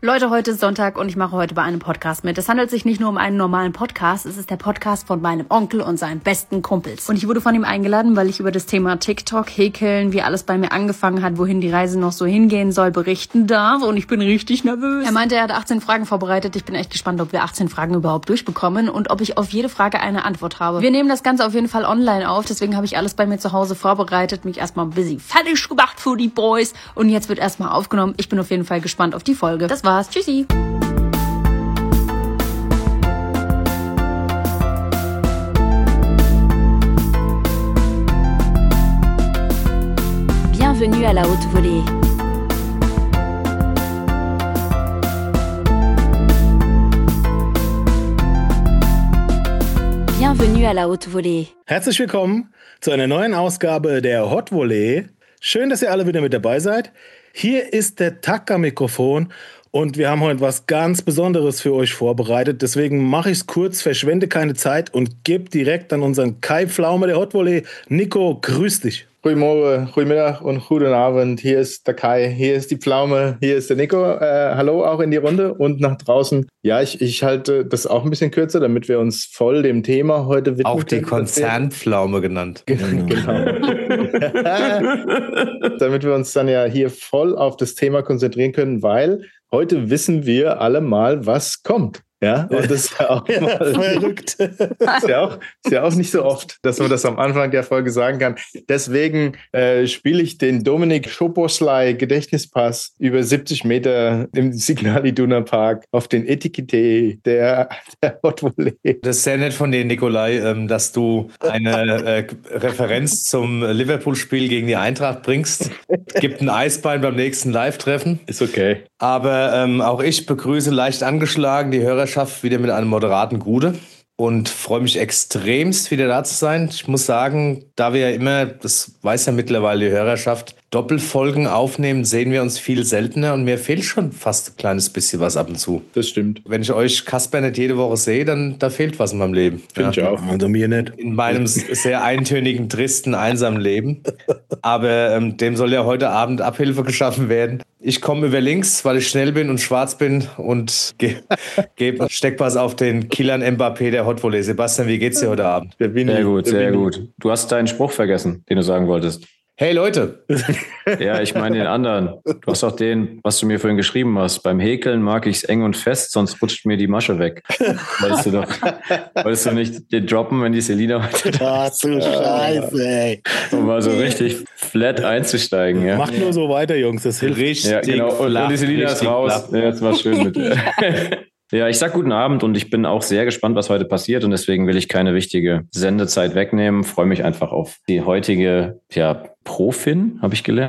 Leute, heute ist Sonntag und ich mache heute bei einem Podcast mit. Es handelt sich nicht nur um einen normalen Podcast, es ist der Podcast von meinem Onkel und seinen besten Kumpels. Und ich wurde von ihm eingeladen, weil ich über das Thema TikTok, Häkeln, wie alles bei mir angefangen hat, wohin die Reise noch so hingehen soll, berichten darf. Und ich bin richtig nervös. Er meinte, er hat 18 Fragen vorbereitet. Ich bin echt gespannt, ob wir 18 Fragen überhaupt durchbekommen und ob ich auf jede Frage eine Antwort habe. Wir nehmen das Ganze auf jeden Fall online auf, deswegen habe ich alles bei mir zu Hause vorbereitet, mich erstmal ein bisschen fertig gemacht für die Boys und jetzt wird erstmal aufgenommen. Ich bin auf jeden Fall gespannt auf die Folge. Das war's. Tschüssi. Bienvenue à la haute volée. Bienvenue à la haute volée. Herzlich willkommen zu einer neuen Ausgabe der Hot Volée. Schön, dass ihr alle wieder mit dabei seid. Hier ist der Taka-Mikrofon und wir haben heute was ganz Besonderes für euch vorbereitet. Deswegen mache ich es kurz, verschwende keine Zeit und gebe direkt an unseren Kai Pflaume der Hot Volée. Nico, grüß dich. Goedemorgen, goedemiddag und guten Abend. Hier ist der Kai, hier ist die Pflaume, hier ist der Nico. Hallo auch in die Runde und nach draußen. Ja, ich halte das auch ein bisschen kürzer, damit wir uns voll dem Thema heute widmen. Auch die Konzernpflaume genannt. Genau. Damit wir uns dann ja hier voll auf das Thema konzentrieren können, weil heute wissen wir alle mal, was kommt. Ja, und das ist ja auch mal verrückt. Ist ja auch nicht so oft, dass man das am Anfang der Folge sagen kann. Deswegen spiele ich den Dominik Szoboszlai Gedächtnispass über 70 Meter im Signal Iduna Park auf den Etikette der Hot Volée. Das ist sehr nett von dir, Nikolai, dass du eine Referenz zum Liverpool-Spiel gegen die Eintracht bringst. Gibt ein Eisbein beim nächsten Live-Treffen. Ist okay. Aber auch ich begrüße leicht angeschlagen die Hörerschaft wieder mit einem moderaten Gude und freue mich extremst, wieder da zu sein. Ich muss sagen, da wir ja immer, das weiß ja mittlerweile die Hörerschaft, Doppelfolgen aufnehmen, sehen wir uns viel seltener und mir fehlt schon fast ein kleines bisschen was ab und zu. Das stimmt. Wenn ich euch Kasper nicht jede Woche sehe, dann da fehlt was in meinem Leben. Finde ich auch. Also mir nicht. In meinem sehr eintönigen, tristen, einsamen Leben. Aber dem soll ja heute Abend Abhilfe geschaffen werden. Ich komme über links, weil ich schnell bin und schwarz bin und gebe Steckpass auf den Kylian Mbappé der Hot Volée. Sebastian, wie geht's dir heute Abend? Sehr gut, sehr gut. Du hast deinen Spruch vergessen, den du sagen wolltest. Hey Leute! Ja, ich meine den anderen. Du hast auch den, was du mir vorhin geschrieben hast. Beim Häkeln mag ich es eng und fest, sonst rutscht mir die Masche weg. Wolltest du nicht den droppen, wenn die Selina heute da ist? Du Scheiße, ey. Um mal so richtig flat einzusteigen. Ja. Macht nur so weiter, Jungs, das hilft. Richtig. Ja, genau. Und die Selina ist raus. Ja, jetzt war schön mit dir. Ja, ich sag guten Abend und ich bin auch sehr gespannt, was heute passiert und deswegen will ich keine wichtige Sendezeit wegnehmen. Freue mich einfach auf die heutige, Profin, habe ich gelernt.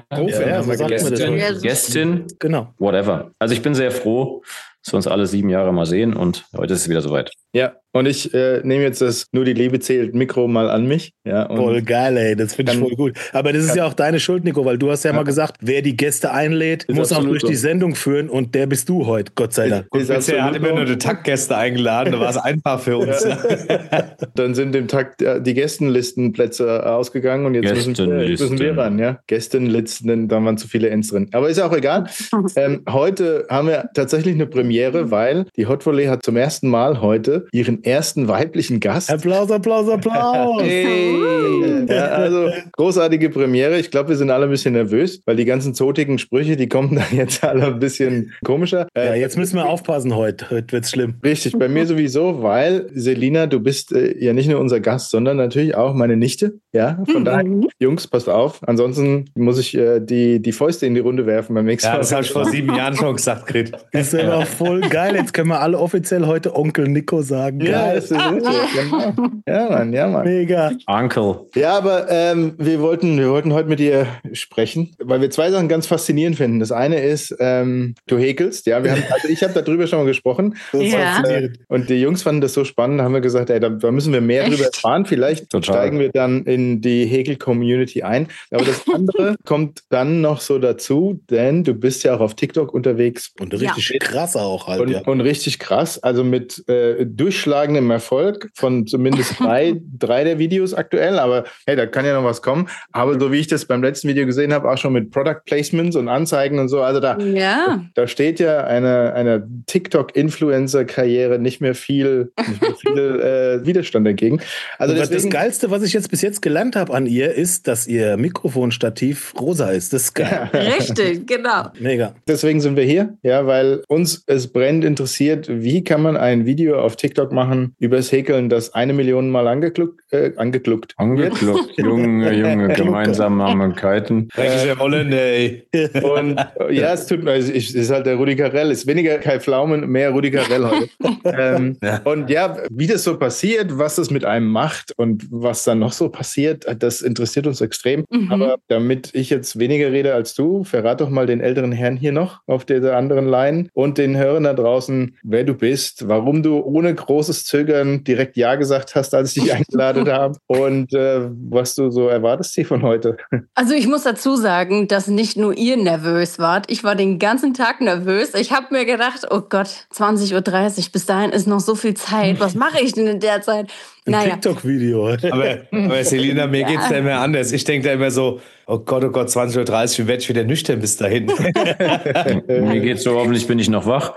Gästin, genau. Whatever. Also ich bin sehr froh, dass wir uns alle 7 Jahre mal sehen und heute ist es wieder soweit. Ja, und ich nehme jetzt das Nur die Liebe zählt Mikro mal an mich. Ja, und voll geil, ey, das finde ich voll gut. Aber das ist ja auch deine Schuld, Nico, weil du hast ja mal gesagt, wer die Gäste einlädt, muss auch durch die Sendung führen und der bist du heute, Gott sei Dank. Er hat immer nur die Taktgäste eingeladen, da war es einfach für uns. Ja. Dann sind dem Takt die Gästenlistenplätze ausgegangen und jetzt müssen wir ran. Ja? Gästenlisten, da waren zu viele Ends drin. Aber ist ja auch egal. Heute haben wir tatsächlich eine Premiere, weil die Hot Volée hat zum ersten Mal heute ihren ersten weiblichen Gast. Applaus, Applaus, Applaus! Hey. Ja, also großartige Premiere. Ich glaube, wir sind alle ein bisschen nervös, weil die ganzen zotigen Sprüche, die kommen dann jetzt alle ein bisschen komischer. Ja, jetzt müssen wir aufpassen heute. Heute wird's schlimm. Richtig, bei mir sowieso, weil Selina, du bist ja nicht nur unser Gast, sondern natürlich auch meine Nichte. Ja, von daher, Jungs, passt auf. Ansonsten muss ich die Fäuste in die Runde werfen beim nächsten Mal. Ja, das habe ich vor 7 Jahren schon gesagt, Grit. Das ist aber voll geil. Jetzt können wir alle offiziell heute Onkel Nico sagen. Ja, das ist so. Genau. Ja, Mann. Mega. Uncle. Ja, aber wir wollten heute mit dir sprechen, weil wir 2 Sachen ganz faszinierend finden. Das eine ist, du häkelst. Ja, ich habe darüber schon mal gesprochen. Ja. Und die Jungs fanden das so spannend, haben wir gesagt, ey, da müssen wir mehr drüber erfahren. Vielleicht steigen wir dann in die Häkel-Community ein. Aber das andere kommt dann noch so dazu, denn du bist ja auch auf TikTok unterwegs. Und richtig krass auch halt. Und richtig krass. Also mit durchschlagendem Erfolg von zumindest drei der Videos aktuell. Aber hey, da kann ja noch was kommen. Aber so wie ich das beim letzten Video gesehen habe, auch schon mit Product Placements und Anzeigen und so. Also da steht ja einer TikTok-Influencer-Karriere nicht mehr viel Widerstand dagegen. Also das Geilste, was ich jetzt bis jetzt gelernt habe an ihr, ist, dass ihr Mikrofonstativ rosa ist. Das ist geil. Richtig, genau. Mega. Deswegen sind wir hier, ja, weil uns es brennend interessiert, wie kann man ein Video auf TikTok machen übers Häkeln, das 1 Million Mal angekluckt. Junge, Gemeinsamkeiten. Dreckige Holländer, ey. Und ja, es ist halt der Rudi Carrell, ist weniger Kai Pflaumen, mehr Rudi Carrell heute. Und ja, wie das so passiert, was das mit einem macht und was dann noch so passiert, das interessiert uns extrem. Aber damit ich jetzt weniger rede als du, verrat doch mal den älteren Herrn hier noch auf dieser anderen Line und den Hörern da draußen, wer du bist, warum du ohne großes Zögern direkt Ja gesagt hast, als ich dich eingeladen habe und was du so erwartest hier von heute. Also ich muss dazu sagen, dass nicht nur ihr nervös wart, ich war den ganzen Tag nervös. Ich habe mir gedacht, oh Gott, 20:30 Uhr, bis dahin ist noch so viel Zeit. Was mache ich denn in der Zeit? Ein TikTok-Video. Aber Selina, mir geht's da immer anders. Ich denke da immer so, oh Gott, 20:30 Uhr, wie werde ich wieder nüchtern bis dahin? Mir geht's so, hoffentlich bin ich noch wach.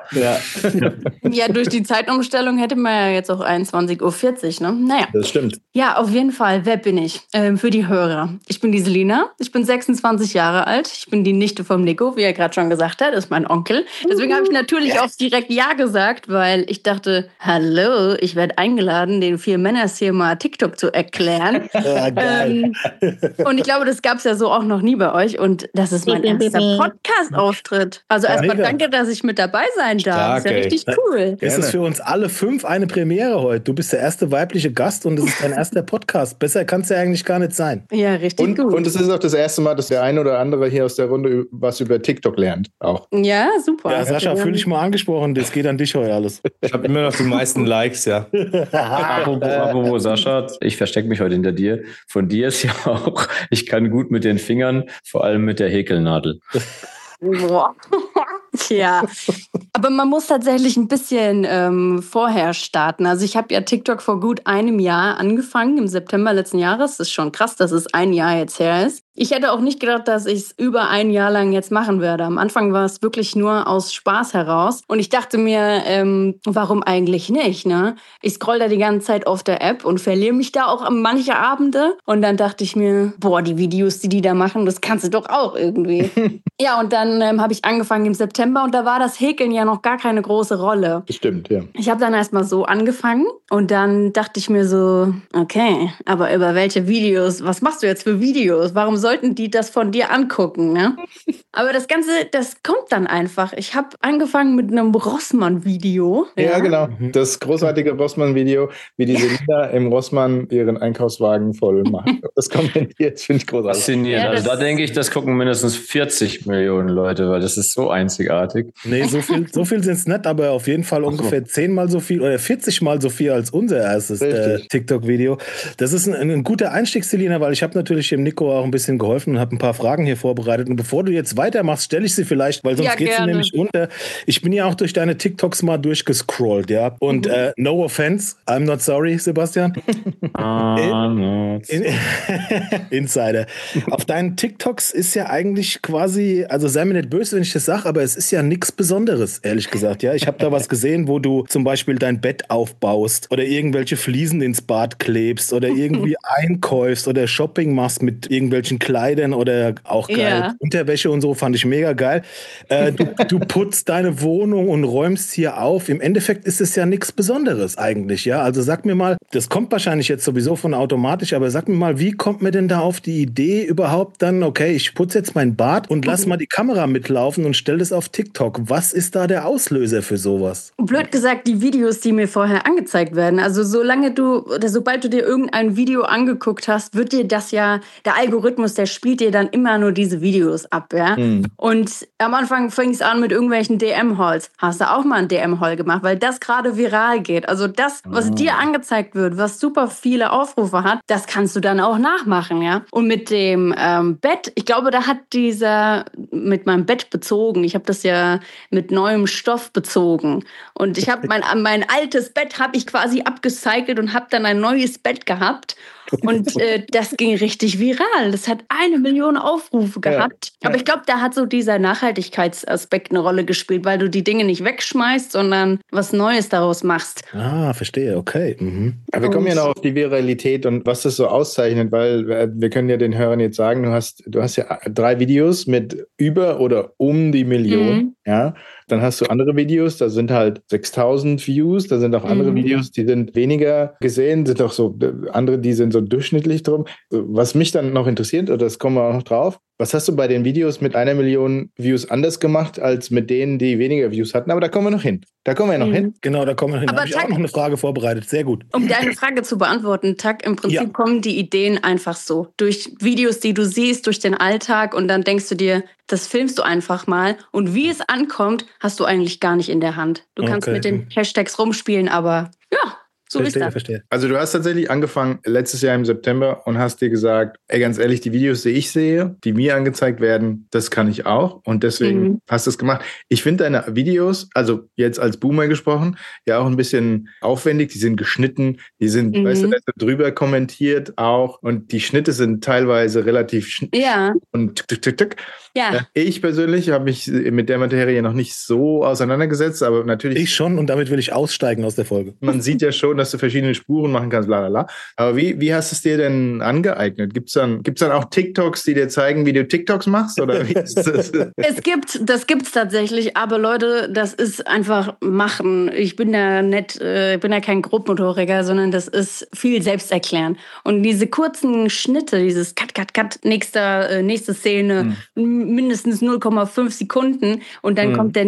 Ja, durch die Zeitumstellung hätte man ja jetzt auch 21:40 Uhr, ne? Naja. Das stimmt. Ja, auf jeden Fall. Wer bin ich? Für die Hörer. Ich bin die Selina. Ich bin 26 Jahre alt. Ich bin die Nichte vom Nico, wie er gerade schon gesagt hat. Das ist mein Onkel. Deswegen habe ich natürlich auch direkt Ja gesagt, weil ich dachte, hallo, ich werde eingeladen, den 4 Männern hier mal TikTok zu erklären. Ja, geil. Und ich glaube, das gab es ja so auch noch nie bei euch. Und das ist mein erster Podcast-Auftritt. Also erstmal danke, dass ich mit dabei sein darf. Stark, ist ja richtig cool. Es ist für uns alle 5 eine Premiere heute. Du bist der erste weibliche Gast und es ist dein erster Podcast. Besser kann es ja eigentlich gar nicht sein. Ja, richtig gut. Und es ist auch das erste Mal, dass der eine oder andere hier aus der Runde was über TikTok lernt. Auch. Ja, super. Ja, Sascha, fühl dich mal angesprochen. Das geht an dich heute alles. Ich habe immer noch die meisten Likes, ja. Apropos Sascha, ich verstecke mich heute hinter dir. Von dir ist ja auch, ich kann gut mit den Fingern, vor allem mit der Häkelnadel. Boah. Ja, aber man muss tatsächlich ein bisschen vorher starten. Also ich habe ja TikTok vor gut einem Jahr angefangen, im September letzten Jahres. Das ist schon krass, dass es ein Jahr jetzt her ist. Ich hätte auch nicht gedacht, dass ich es über ein Jahr lang jetzt machen werde. Am Anfang war es wirklich nur aus Spaß heraus. Und ich dachte mir, warum eigentlich nicht, ne? Ich scroll da die ganze Zeit auf der App und verliere mich da auch manche Abende. Und dann dachte ich mir, boah, die Videos, die da machen, das kannst du doch auch irgendwie. Ja, und dann habe ich angefangen im September und da war das Häkeln ja noch gar keine große Rolle. Stimmt, ja. Ich habe dann erstmal so angefangen und dann dachte ich mir so, okay, aber über welche Videos, was machst du jetzt für Videos? Warum sollten die das von dir angucken, ne? Aber das Ganze, das kommt dann einfach. Ich habe angefangen mit einem Rossmann-Video. Ja, genau. Das großartige Rossmann-Video, wie die Selina im Rossmann ihren Einkaufswagen voll macht. Das kommentiert, finde ich großartig. Faszinierend. Ja, also da denke ich, das gucken mindestens 40 Millionen Leute, weil das ist so einzigartig. Nee, so viel sind es nicht, aber auf jeden Fall ungefähr 10-mal so viel oder 40-mal so viel als unser erstes TikTok-Video. Das ist ein guter Einstieg, Selina, weil ich habe natürlich dem Nico auch ein bisschen geholfen und habe ein paar Fragen hier vorbereitet. Und bevor du jetzt weitermachst, stelle ich sie vielleicht, weil sonst geht sie nämlich unter. Ich bin ja auch durch deine TikToks mal durchgescrollt, ja. Und no offense, I'm not sorry, Sebastian. Insider. Auf deinen TikToks ist ja eigentlich quasi, also sei mir nicht böse, wenn ich das sage, aber es ist ja nichts Besonderes, ehrlich gesagt. Ja, ich habe da was gesehen, wo du zum Beispiel dein Bett aufbaust oder irgendwelche Fliesen ins Bad klebst oder irgendwie einkaufst oder Shopping machst mit irgendwelchen Kleidern oder auch geil Unterwäsche und so, fand ich mega geil. Du putzt deine Wohnung und räumst hier auf. Im Endeffekt ist es ja nichts Besonderes eigentlich, ja. Also sag mir mal, das kommt wahrscheinlich jetzt sowieso von automatisch, aber sag mir mal, wie kommt mir denn da auf die Idee überhaupt dann, okay, ich putze jetzt mein Bad und lass mal die Kamera mitlaufen und stell das auf TikTok. Was ist da der Auslöser für sowas? Blöd gesagt, die Videos, die mir vorher angezeigt werden. Also sobald du dir irgendein Video angeguckt hast, wird dir das ja, der Algorithmus, der spielt dir dann immer nur diese Videos ab, ja. Und am Anfang fing es an mit irgendwelchen DM-Halls. Hast du auch mal einen DM-Hall gemacht, weil das gerade viral geht. Also das, was dir angezeigt wird, was super viele Aufrufe hat, das kannst du dann auch nachmachen, ja. Und mit dem Bett, ich glaube, da hat dieser mit meinem Bett bezogen. Ich habe das ja mit neuem Stoff bezogen. Und ich habe mein altes Bett habe ich quasi abgecycelt und habe dann ein neues Bett gehabt. Und das ging richtig viral. Das hat 1 Million Aufrufe gehabt. Ja. Aber ich glaube, da hat so dieser Nachhaltigkeitsaspekt eine Rolle gespielt, weil du die Dinge nicht wegschmeißt, sondern was Neues daraus machst. Ah, verstehe, okay. Aber wir kommen ja noch auf die Viralität und was das so auszeichnet, weil wir können ja den Hörern jetzt sagen, du hast ja 3 Videos mit über oder um die Million, ja. Dann hast du andere Videos, da sind halt 6.000 Views, da sind auch andere Videos, die sind weniger gesehen, sind auch so andere, die sind so durchschnittlich drum. Was mich dann noch interessiert, oder das kommen wir auch noch drauf, was hast du bei den Videos mit 1 Million Views anders gemacht, als mit denen, die weniger Views hatten? Aber da kommen wir noch hin. Genau, da kommen wir hin. Da habe ich auch noch eine Frage vorbereitet. Sehr gut. Um deine Frage zu beantworten, Tak, im Prinzip kommen die Ideen einfach so. Durch Videos, die du siehst, durch den Alltag und dann denkst du dir, das filmst du einfach mal. Und wie es ankommt, hast du eigentlich gar nicht in der Hand. Du kannst mit den Hashtags rumspielen, aber ja. So Verstehe. Also du hast tatsächlich angefangen letztes Jahr im September und hast dir gesagt, ey, ganz ehrlich, die Videos, die ich sehe, die mir angezeigt werden, das kann ich auch. Und deswegen hast du es gemacht. Ich finde deine Videos, also jetzt als Boomer gesprochen, ja auch ein bisschen aufwendig. Die sind geschnitten, die sind, weißt du, drüber kommentiert auch. Und die Schnitte sind teilweise relativ und tick. Ja. Ich persönlich habe mich mit der Materie noch nicht so auseinandergesetzt, aber natürlich... Ich schon, und damit will ich aussteigen aus der Folge. Man sieht ja schon, dass du verschiedene Spuren machen kannst, lalala. Aber wie hast du es dir denn angeeignet? Gibt's dann auch TikToks, die dir zeigen, wie du TikToks machst? Oder wie ist das? Das gibt's tatsächlich, aber Leute, das ist einfach machen. Ich bin ja kein Grobmotoriker, sondern das ist viel selbsterklären. Und diese kurzen Schnitte, dieses Cut, nächste Szene, mindestens 0,5 Sekunden und dann kommt der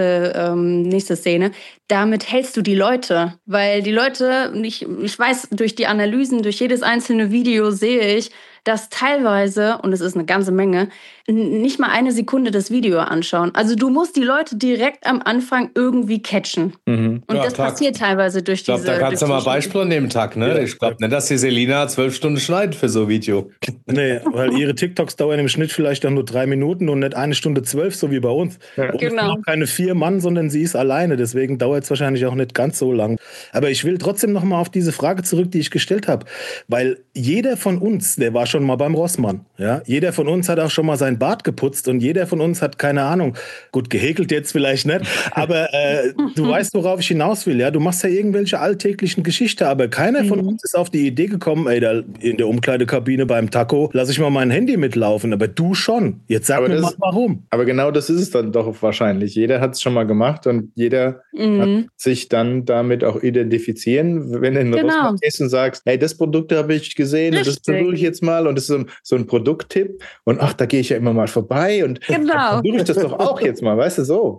nächste Szene. Damit hältst du die Leute, weil die Leute, ich weiß, durch die Analysen, durch jedes einzelne Video sehe ich, dass teilweise, und es ist eine ganze Menge, nicht mal 1 Sekunde das Video anschauen. Also du musst die Leute direkt am Anfang irgendwie catchen. Und das passiert teilweise durch diese... Ich glaube, da kannst du mal Beispiele nehmen, Tag, ne? Ja, ich glaube nicht, dass die Selina 12 Stunden schneidet für so ein Video. Nee, weil ihre TikToks dauern im Schnitt vielleicht dann nur 3 Minuten und nicht 1 Stunde 12, so wie bei uns. Ja. Und genau. Auch keine 4 Mann, sondern sie ist alleine. Deswegen dauert es wahrscheinlich auch nicht ganz so lang. Aber ich will trotzdem noch mal auf diese Frage zurück, die ich gestellt habe. Weil jeder von uns, der war schon mal beim Rossmann. Ja? Jeder von uns hat auch schon mal sein Bart geputzt und jeder von uns hat, keine Ahnung, gut, gehäkelt jetzt vielleicht nicht, aber du weißt, worauf ich hinaus will. Ja? Du machst ja irgendwelche alltäglichen Geschichten, aber keiner von uns ist auf die Idee gekommen, ey, da in der Umkleidekabine beim Taco lasse ich mal mein Handy mitlaufen, aber du schon. Jetzt sag mir mal, warum. Aber genau das ist es dann doch wahrscheinlich. Jeder hat es schon mal gemacht und jeder hat sich dann damit auch identifizieren, wenn du in den Rossmann gehst und sagst, hey, das Produkt habe ich gesehen und das versuche ich jetzt mal und das ist so ein Produkttipp und ach, da gehe ich ja immer mal vorbei und versuche ich das doch auch jetzt mal, weißt du, so.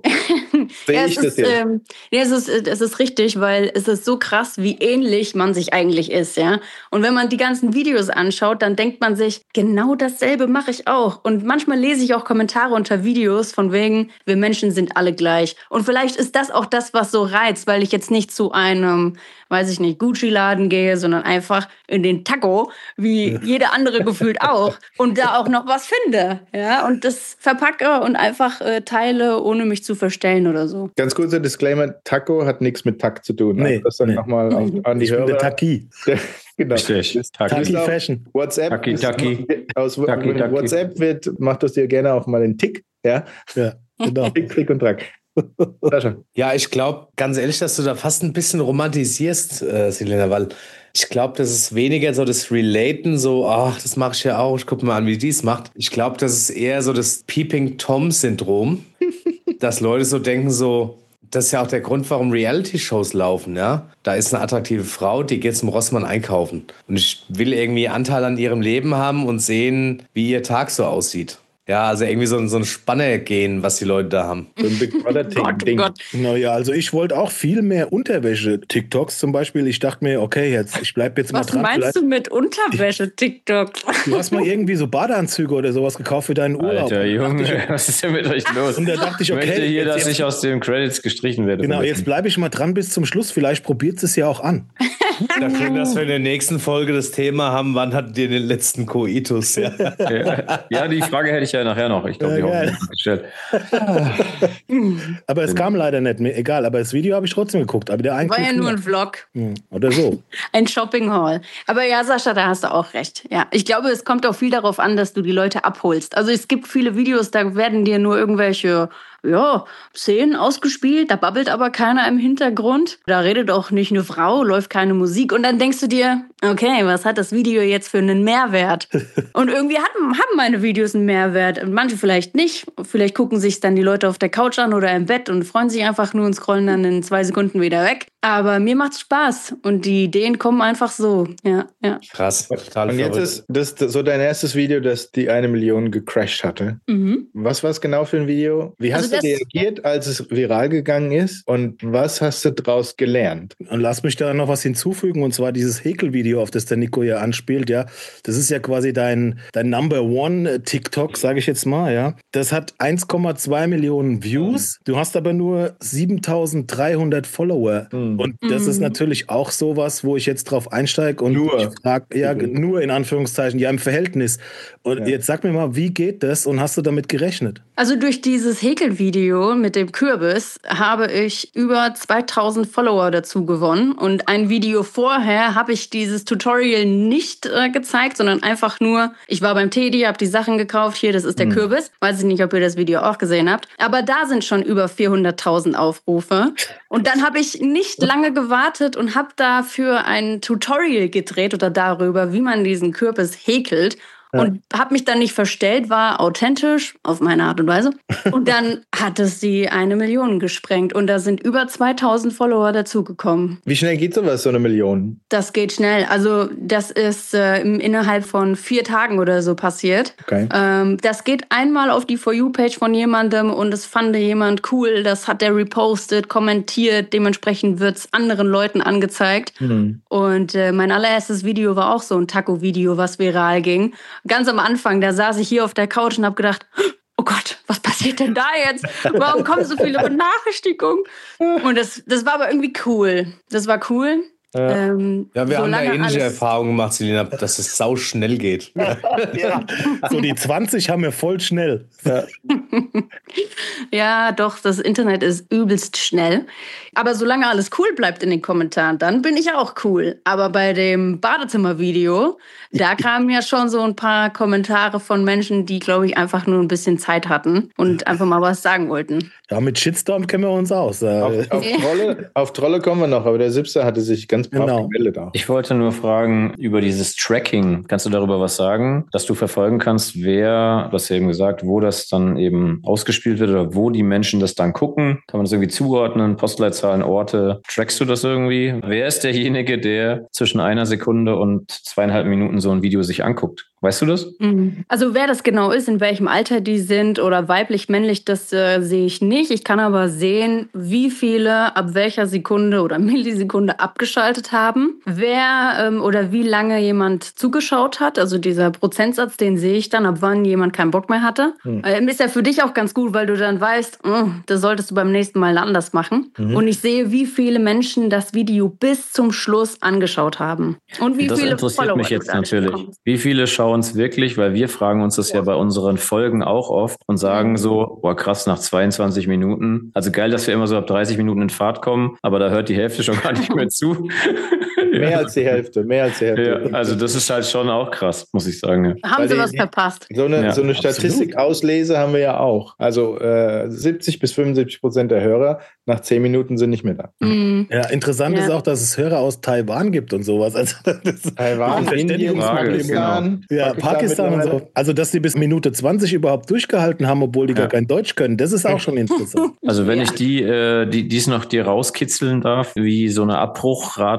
Es ist richtig, weil es ist so krass, wie ähnlich man sich eigentlich ist, ja. Und wenn man die ganzen Videos anschaut, dann denkt man sich, genau dasselbe mache ich auch. Und manchmal lese ich auch Kommentare unter Videos von wegen, wir Menschen sind alle gleich. Und vielleicht ist das auch das, was so reizt, weil ich jetzt nicht zu einem, weiß ich nicht, Gucci-Laden gehe, sondern einfach in den Taco, wie jeder andere gefühlt auch, und da auch noch was finde, ja, und das verpacke und einfach teile, ohne mich zu verstellen oder so. Ganz kurzer Disclaimer, Taco hat nichts mit Tack zu tun. Nee, das dann nochmal an die Hörer. Der Taki. Genau. Taki Fashion. WhatsApp. Taki. Wenn WhatsApp wird, macht das dir gerne auch mal einen Tick, ja? Ja, genau. Tick und Track. Ja, ich glaube, ganz ehrlich, dass du da fast ein bisschen romantisierst, Selina, weil ich glaube, das ist weniger so das Relaten, so, ach, das mache ich ja auch, ich gucke mal an, wie die es macht. Ich glaube, das ist eher so das Peeping-Tom-Syndrom, dass Leute so denken, so, das ist ja auch der Grund, warum Reality-Shows laufen, ja. Da ist eine attraktive Frau, die geht zum Rossmann einkaufen. Und ich will irgendwie Anteil an ihrem Leben haben und sehen, wie ihr Tag so aussieht. Ja, also irgendwie so ein Spanner-Gen, was die Leute da haben. So ein Big Brother-Ding. Naja, also ich wollte auch viel mehr Unterwäsche-TikToks zum Beispiel. Ich dachte mir, okay, ich bleibe jetzt mal dran. Was meinst du mit Unterwäsche-TikToks? Du hast mal irgendwie so Badeanzüge oder sowas gekauft für deinen Urlaub. Alter Junge, was ist denn mit euch los? Und da dachte ich, okay. Ich möchte hier, dass ich aus den Credits gestrichen werde. Genau, jetzt bleibe ich mal dran bis zum Schluss. Vielleicht probiert es ja auch an. Da können wir, dass wir in der nächsten Folge das Thema haben, wann hattet ihr den letzten Koitus? Ja, die Frage hätte ich ja nachher noch. Ich glaube, die habe ich gestellt. Aber es kam leider nicht mehr. Egal, aber das Video habe ich trotzdem geguckt. Aber der war ja nur ein Vlog. Oder so. Ein Shopping-Haul. Aber ja, Sascha, da hast du auch recht. Ja, ich glaube, es kommt auch viel darauf an, dass du die Leute abholst. Also es gibt viele Videos, da werden dir nur irgendwelche Szenen ausgespielt, da babbelt aber keiner im Hintergrund. Da redet auch nicht eine Frau, läuft keine Musik. Und dann denkst du dir, okay, was hat das Video jetzt für einen Mehrwert? Und irgendwie haben meine Videos einen Mehrwert. Und manche vielleicht nicht. Vielleicht gucken sich dann die Leute auf der Couch an oder im Bett und freuen sich einfach nur und scrollen dann in 2 Sekunden wieder weg. Aber mir macht's Spaß. Und die Ideen kommen einfach so. Ja. Krass. Total und jetzt ist das so dein erstes Video, das die 1 Million gecrashed hatte. Mhm. Was war es genau für ein Video? Wie hast du reagiert, als es viral gegangen ist? Und was hast du daraus gelernt? Und lass mich da noch was hinzufügen, und zwar dieses Häkelvideo, auf das der Nico ja anspielt, ja. Das ist ja quasi dein Number One TikTok, sage ich jetzt mal, ja. Das hat 1,2 Millionen Views. Du hast aber nur 7.300 Follower. Und das ist natürlich auch sowas, wo ich jetzt drauf einsteige und ich frage, nur in Anführungszeichen, ja, im Verhältnis. Und jetzt sag mir mal, wie geht das und hast du damit gerechnet? Also durch dieses Häkelvideo mit dem Kürbis habe ich über 2.000 Follower dazu gewonnen. Und ein Video vorher habe ich dieses Tutorial nicht gezeigt, sondern einfach nur, ich war beim Teddy, habe die Sachen gekauft, hier, das ist der Kürbis. Weiß ich nicht, ob ihr das Video auch gesehen habt. Aber da sind schon über 400.000 Aufrufe. Und dann habe ich nicht lange gewartet und habe dafür ein Tutorial gedreht oder darüber, wie man diesen Kürbis häkelt. Und habe mich dann nicht verstellt, war authentisch auf meine Art und Weise. Und dann hat es die 1 Million gesprengt und da sind über 2.000 Follower dazugekommen. Wie schnell geht sowas, so 1 Million? Das geht schnell. Also das ist innerhalb von 4 Tagen oder so passiert. Okay. Das geht einmal auf die For You-Page von jemandem und es fand jemand cool. Das hat der repostet, kommentiert. Dementsprechend wird es anderen Leuten angezeigt. Und mein allererstes Video war auch so ein Taco-Video, was viral ging. Ganz am Anfang, da saß ich hier auf der Couch und habe gedacht, oh Gott, was passiert denn da jetzt? Warum kommen so viele Benachrichtigungen? Und das war aber irgendwie cool. Das war cool. Wir haben ja ähnliche Erfahrungen gemacht, Selina, dass es sau schnell geht. So die 20 haben wir voll schnell. Ja, doch, das Internet ist übelst schnell. Aber solange alles cool bleibt in den Kommentaren, dann bin ich auch cool. Aber bei dem Badezimmer-Video, da kamen ja schon so ein paar Kommentare von Menschen, die, glaube ich, einfach nur ein bisschen Zeit hatten und einfach mal was sagen wollten. Ja, mit Shitstorm kennen wir uns aus. Auf Trolle kommen wir noch, aber der Sipser hatte sich ganz brav gemeldet auch. Ich wollte nur fragen über dieses Tracking. Kannst du darüber was sagen, dass du verfolgen kannst, wer, du hast ja eben gesagt, wo das dann eben ausgespielt wird oder wo die Menschen das dann gucken? Kann man das irgendwie zuordnen? Postleitzahlen, Orte? Trackst du das irgendwie? Wer ist derjenige, der zwischen 1 Sekunde und 2,5 Minuten so ein Video sich anguckt? Weißt du das? Also wer das genau ist, in welchem Alter die sind oder weiblich, männlich, das sehe ich nicht. Ich kann aber sehen, wie viele ab welcher Sekunde oder Millisekunde abgeschaltet haben. Wer oder wie lange jemand zugeschaut hat. Also dieser Prozentsatz, den sehe ich dann, ab wann jemand keinen Bock mehr hatte. Ist ja für dich auch ganz gut, weil du dann weißt, das solltest du beim nächsten Mal anders machen. Und ich sehe, wie viele Menschen das Video bis zum Schluss angeschaut haben. Und wie das viele interessiert Follower mich jetzt natürlich. Wie viele schauen uns wirklich, weil wir fragen uns das ja bei unseren Folgen auch oft und sagen so, boah krass, nach 22 Minuten. Also geil, dass wir immer so ab 30 Minuten in Fahrt kommen, aber da hört die Hälfte schon gar nicht mehr zu. Mehr als die Hälfte. Ja, also das ist halt schon auch krass, muss ich sagen. Ja. Haben sie was verpasst? So eine Statistik-Auslese haben wir ja auch. Also 70-75% der Hörer nach 10 Minuten sind nicht mehr da. Ja, interessant ist auch, dass es Hörer aus Taiwan gibt und sowas. Also Taiwan, Indien, Pakistan. Ja, Pakistan und so. Also, dass sie bis Minute 20 überhaupt durchgehalten haben, obwohl die gar kein Deutsch können, das ist auch schon interessant. Also wenn ich die es noch dir rauskitzeln darf, wie so eine Abbruchrate ist,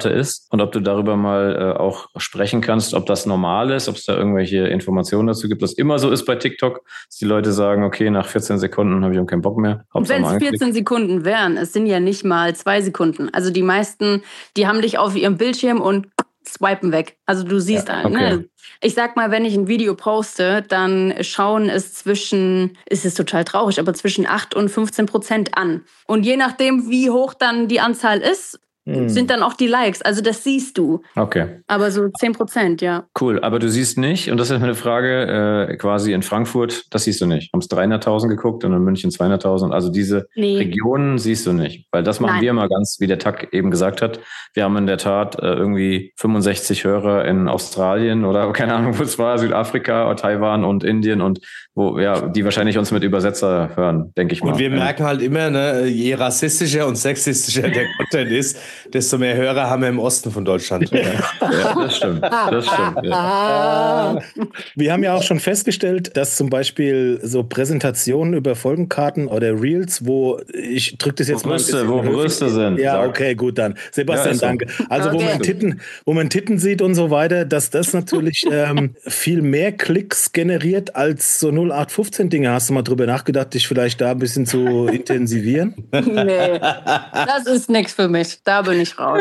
und ob du darüber mal auch sprechen kannst, ob das normal ist, ob es da irgendwelche Informationen dazu gibt, was immer so ist bei TikTok, dass die Leute sagen, okay, nach 14 Sekunden habe ich auch keinen Bock mehr. Und wenn es 14 Sekunden wären, es sind ja nicht mal 2 Sekunden. Also die meisten, die haben dich auf ihrem Bildschirm und swipen weg. Also du siehst ne? Ich sag mal, wenn ich ein Video poste, dann schauen es ist total traurig, aber zwischen 8 und 15% an. Und je nachdem, wie hoch dann die Anzahl ist, sind dann auch die Likes. Also das siehst du. Okay. Aber so 10%, ja. Cool, aber du siehst nicht, und das ist meine Frage, quasi in Frankfurt, das siehst du nicht. Haben es 300.000 geguckt und in München 200.000. Also diese Regionen siehst du nicht. Weil das machen wir mal ganz, wie der Tak eben gesagt hat. Wir haben in der Tat irgendwie 65 Hörer in Australien oder keine Ahnung, wo es war, Südafrika, Taiwan und Indien und die wahrscheinlich uns mit Übersetzer hören, denke ich mal. Und wir merken halt immer, ne, je rassistischer und sexistischer der Content ist, desto mehr Hörer haben wir im Osten von Deutschland. Ja, das stimmt. Ja. Wir haben ja auch schon festgestellt, dass zum Beispiel so Präsentationen über Folgenkarten oder Reels, wo ich drücke das jetzt wo Brüste sind. Ja, okay, gut dann. Sebastian, danke. Also wo man Titten sieht und so weiter, dass das natürlich viel mehr Klicks generiert als so 0815-Dinge. Hast du mal drüber nachgedacht, dich vielleicht da ein bisschen zu intensivieren? Nee, das ist nichts für mich. Da bin ich raus.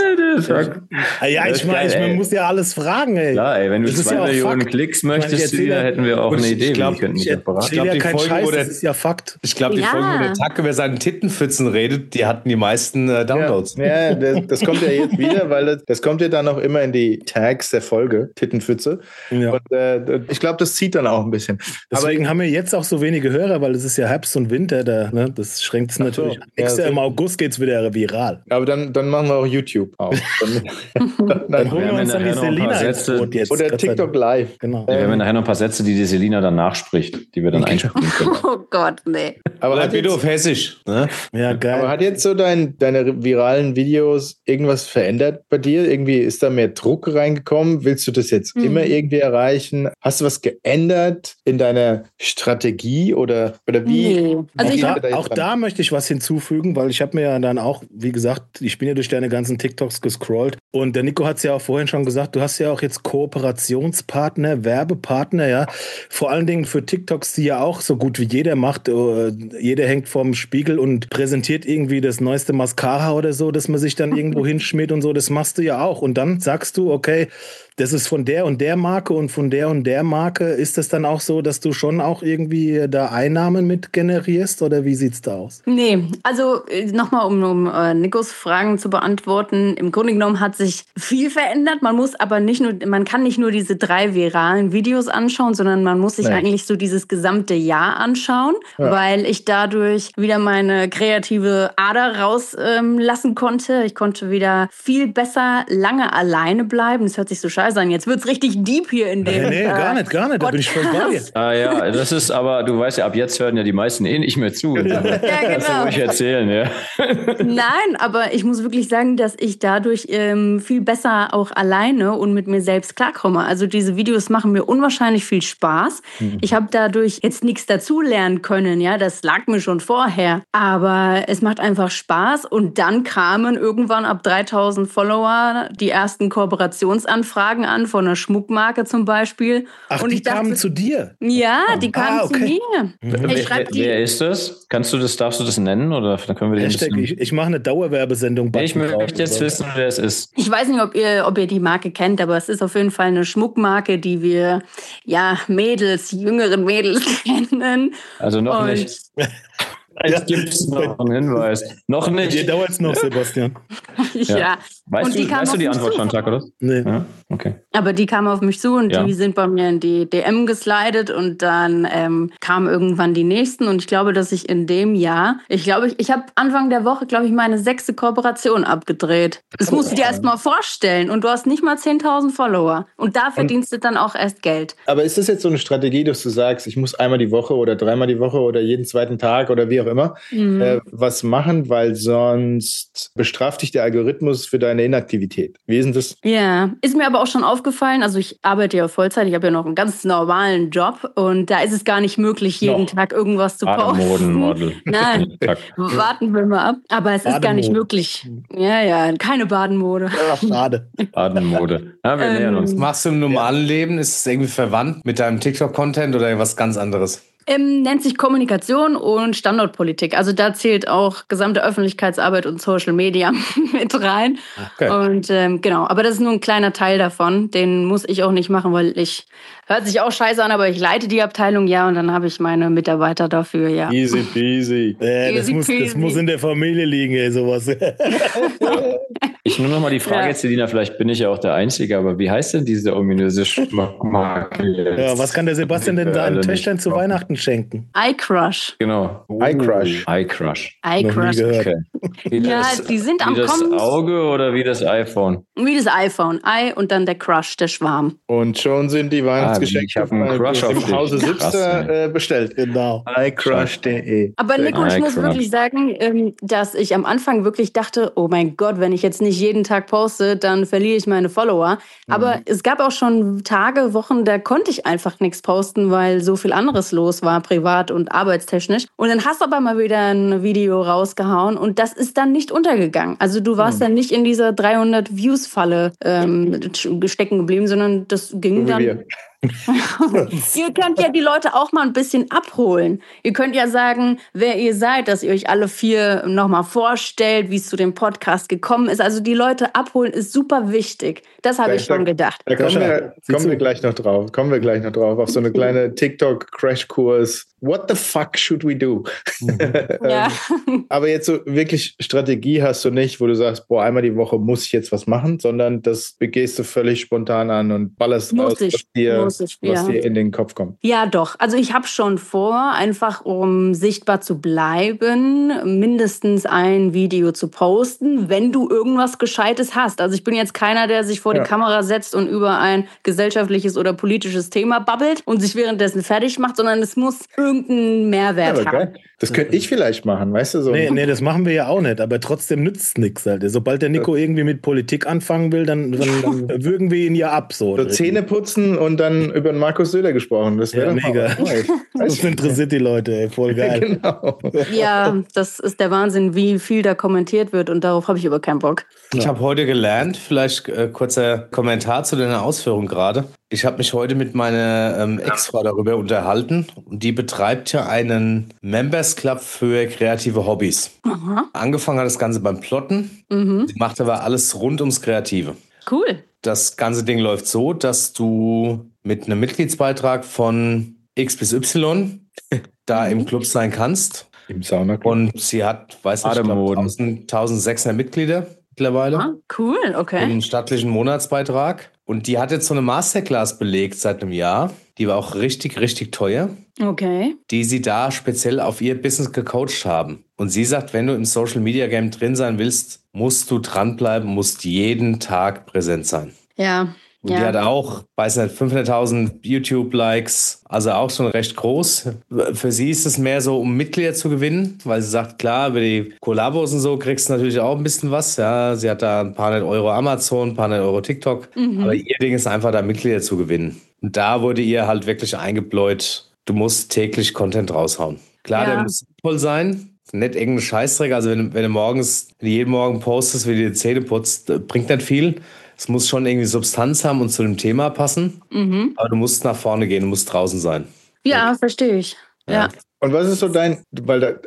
Man muss ja alles fragen, ey. Ja, ey, wenn du 2 Millionen Klicks möchtest, hätten wir auch eine Idee. Das ist ja Fakt. Ich glaube, die Folge, wo der Tak über seinen Tittenpfützen redet, die hatten die meisten Downloads. Ja, das kommt ja jetzt wieder, weil das kommt ja dann auch immer in die Tags der Folge, Tittenpfütze. Ja. Und ich glaube, das zieht dann auch ein bisschen. Deswegen haben wir jetzt auch so wenige Hörer, weil es ist ja Herbst und Winter, das schränkt es natürlich an. Im August geht es wieder viral. Aber dann machen wir auch YouTube auf. Dann holen wir uns dann die Selina jetzt. Oder TikTok Live. Genau. Wir haben nachher noch ein paar Sätze, die Selina dann nachspricht, die wir dann einspielen können. Oh Gott, nee. Aber halt bitte auf Hessisch. Ne? Ja, geil. Aber hat jetzt so deine viralen Videos irgendwas verändert bei dir? Irgendwie ist da mehr Druck reingekommen? Willst du das jetzt immer irgendwie erreichen? Hast du was geändert in deiner Strategie oder wie? Nee. Also auch da möchte ich was hinzufügen, weil ich habe mir ja dann auch, wie gesagt, ich bin ja durch deine ganzen TikToks gescrollt und der Nico hat es ja auch vorhin schon gesagt, du hast ja auch jetzt Kooperationspartner, Werbepartner, ja, vor allen Dingen für TikToks, die ja auch so gut wie jeder macht, jeder hängt vorm Spiegel und präsentiert irgendwie das neueste Mascara oder so, dass man sich dann irgendwo hinschmiert und so, das machst du ja auch und dann sagst du, okay, das ist von der und der Marke und von der und der Marke. Ist das dann auch so, dass du schon auch irgendwie da Einnahmen mit generierst oder wie sieht's da aus? Nee, also nochmal, um Nikos Fragen zu beantworten. Im Grunde genommen hat sich viel verändert. Man kann nicht nur diese 3 viralen Videos anschauen, sondern man muss sich eigentlich so dieses gesamte Jahr anschauen, weil ich dadurch wieder meine kreative Ader rauslassen konnte. Ich konnte wieder viel besser lange alleine bleiben. Das hört sich so scheiße an. Jetzt wird's richtig deep hier in dem Nee, gar nicht. Da bin ich voll bei dir. Ja, das ist aber, du weißt ja, ab jetzt hören ja die meisten nicht mehr zu. Ja, genau. Das muss ich erzählen, ja. Nein, aber ich muss wirklich sagen, dass ich dadurch viel besser auch alleine und mit mir selbst klarkomme. Also diese Videos machen mir unwahrscheinlich viel Spaß. Ich habe dadurch jetzt nichts dazulernen können, ja, das lag mir schon vorher. Aber es macht einfach Spaß und dann kamen irgendwann ab 3.000 Follower die ersten Kooperationsanfragen an, von einer Schmuckmarke zum Beispiel. Ach, und die kamen zu dir? Ja, die kamen zu mir. Wer ist das? Darfst du das nennen? Oder dann können wir ich mache eine Dauerwerbesendung. Ich möchte jetzt wissen, wer es ist. Ich weiß nicht, ob ihr die Marke kennt, aber es ist auf jeden Fall eine Schmuckmarke, die wir, jüngeren Mädels kennen. Also noch nicht. Vielleicht gibt es noch einen Hinweis. Noch nicht. Dir dauert es noch, Sebastian. Ja. Weißt du die Antwort schon, Tak, oder? Nee. Ja? Okay. Aber die kamen auf mich zu und die sind bei mir in die DM geslidet und dann kamen irgendwann die nächsten und ich glaube, dass ich in dem Jahr, ich habe Anfang der Woche, meine 6. Kooperation abgedreht. Das musst du dir erst mal vorstellen und du hast nicht mal 10.000 Follower und da verdienst du dann auch erst Geld. Aber ist das jetzt so eine Strategie, dass du sagst, ich muss einmal die Woche oder 3-mal die Woche oder jeden 2. Tag oder wie auch immer was machen, weil sonst bestraft dich der Algorithmus für deine Inaktivität. Wie ist denn das? Ja, ist mir aber auch schon aufgefallen, aufgefallen, also ich arbeite ja Vollzeit, ich habe ja noch einen ganz normalen Job und da ist es gar nicht möglich, jeden Tag irgendwas zu posten. Model. Nein, warten wir mal ab. Aber es ist gar nicht möglich. Ja, keine Badenmode. Ja, schade. Badenmode. Ja, wir nähern uns. Was machst du im normalen Leben? Ist es irgendwie verwandt mit deinem TikTok-Content oder was ganz anderes? Nennt sich Kommunikation und Standortpolitik. Also da zählt auch gesamte Öffentlichkeitsarbeit und Social Media mit rein. Okay. Und genau, aber das ist nur ein kleiner Teil davon. Den muss ich auch nicht machen, weil hört sich auch scheiße an, aber ich leite die Abteilung, ja, und dann habe ich meine Mitarbeiter dafür, ja. Easy peasy. Das muss in der Familie liegen, ey, sowas. Ich nur noch mal die Frage jetzt, Selina, vielleicht bin ich ja auch der Einzige, aber wie heißt denn diese ominöse Schmackmarke jetzt? Ja, was kann der Sebastian denn seinen Töchtern zu Weihnachten schenken? iCrush. Genau. iCrush. iCrush. iCrush. Okay. Ja, die sind am Kommen. Wie das Auge oder wie das iPhone? Wie das iPhone. I und dann der Crush, der Schwarm. Und schon sind die Weihnachtsgeschenke ich hab einen Crush auf im dich. Hause Krass, Sipster bestellt. Genau. iCrush.de. Aber Nico, ich muss wirklich sagen, dass ich am Anfang wirklich dachte, oh mein Gott, wenn ich jetzt nicht jeden Tag poste, dann verliere ich meine Follower. Aber es gab auch schon Tage, Wochen, da konnte ich einfach nichts posten, weil so viel anderes los war, privat und arbeitstechnisch. Und dann hast du aber mal wieder ein Video rausgehauen und das ist dann nicht untergegangen. Also du warst dann nicht in dieser 300 Views-Falle stecken geblieben, sondern das ging dann... Ihr könnt ja die Leute auch mal ein bisschen abholen. Ihr könnt ja sagen, wer ihr seid, dass ihr euch alle 4 nochmal vorstellt, wie es zu dem Podcast gekommen ist. Also die Leute abholen ist super wichtig. Das habe ich schon gedacht. Da kommen wir gleich noch drauf. Auf so eine kleine TikTok-Crashkurs. What the fuck should we do? Ja. Aber jetzt so wirklich Strategie hast du nicht, wo du sagst, boah, einmal die Woche muss ich jetzt was machen, sondern das begehst du völlig spontan an und ballerst raus, was dir in den Kopf kommt. Ja, doch. Also ich habe schon vor, einfach um sichtbar zu bleiben, mindestens ein Video zu posten, wenn du irgendwas Gescheites hast. Also ich bin jetzt keiner, der sich vor die Kamera setzt und über ein gesellschaftliches oder politisches Thema babbelt und sich währenddessen fertig macht, sondern es muss irgendeinen Mehrwert haben. Geil. Das könnte ich vielleicht machen, weißt du? So Nee, das machen wir ja auch nicht, aber trotzdem nützt es nichts. Halt. Sobald der Nico irgendwie mit Politik anfangen will, dann würgen wir ihn ja ab. So Zähne putzen und dann über den Markus Söder gesprochen. Das wäre mega. Das interessiert die Leute, ey. Voll geil. Genau. Ja, das ist der Wahnsinn, wie viel da kommentiert wird und darauf habe ich aber keinen Bock. Ich habe heute gelernt, vielleicht kurzer Kommentar zu deiner Ausführung gerade. Ich habe mich heute mit meiner Ex-Frau darüber unterhalten und die betreibt ja einen Members Club für kreative Hobbys. Aha. Angefangen hat das Ganze beim Plotten. Sie macht aber alles rund ums Kreative. Cool. Das ganze Ding läuft so, dass du mit einem Mitgliedsbeitrag von X bis Y da im Club sein kannst. Im Saunaclub. Und sie hat, weiß nicht, ich glaub, 1600 Mitglieder mittlerweile. Ah, cool, okay. Einen stattlichen Monatsbeitrag. Und die hat jetzt so eine Masterclass belegt seit einem Jahr. Die war auch richtig, richtig teuer. Okay. Die sie da speziell auf ihr Business gecoacht haben. Und sie sagt, wenn du im Social Media Game drin sein willst, musst du dranbleiben, musst jeden Tag präsent sein. Ja. Und die hat auch, weiß nicht, 500.000 YouTube-Likes, also auch schon recht groß. Für sie ist es mehr so, um Mitglieder zu gewinnen, weil sie sagt, klar, über die Kollabos und so kriegst du natürlich auch ein bisschen was. Ja, sie hat da ein paar hundert Euro Amazon, ein paar hundert Euro TikTok. Aber ihr Ding ist einfach, da Mitglieder zu gewinnen. Und da wurde ihr halt wirklich eingebläut, du musst täglich Content raushauen. Klar, der muss sinnvoll sein. Nicht irgendein Scheißdreck. Also wenn du jeden Morgen postest, wie du die Zähne putzt, bringt nicht viel. Es muss schon irgendwie Substanz haben und zu dem Thema passen. Aber du musst nach vorne gehen, du musst draußen sein. Ja, verstehe ich. Ja. Und was ist so weil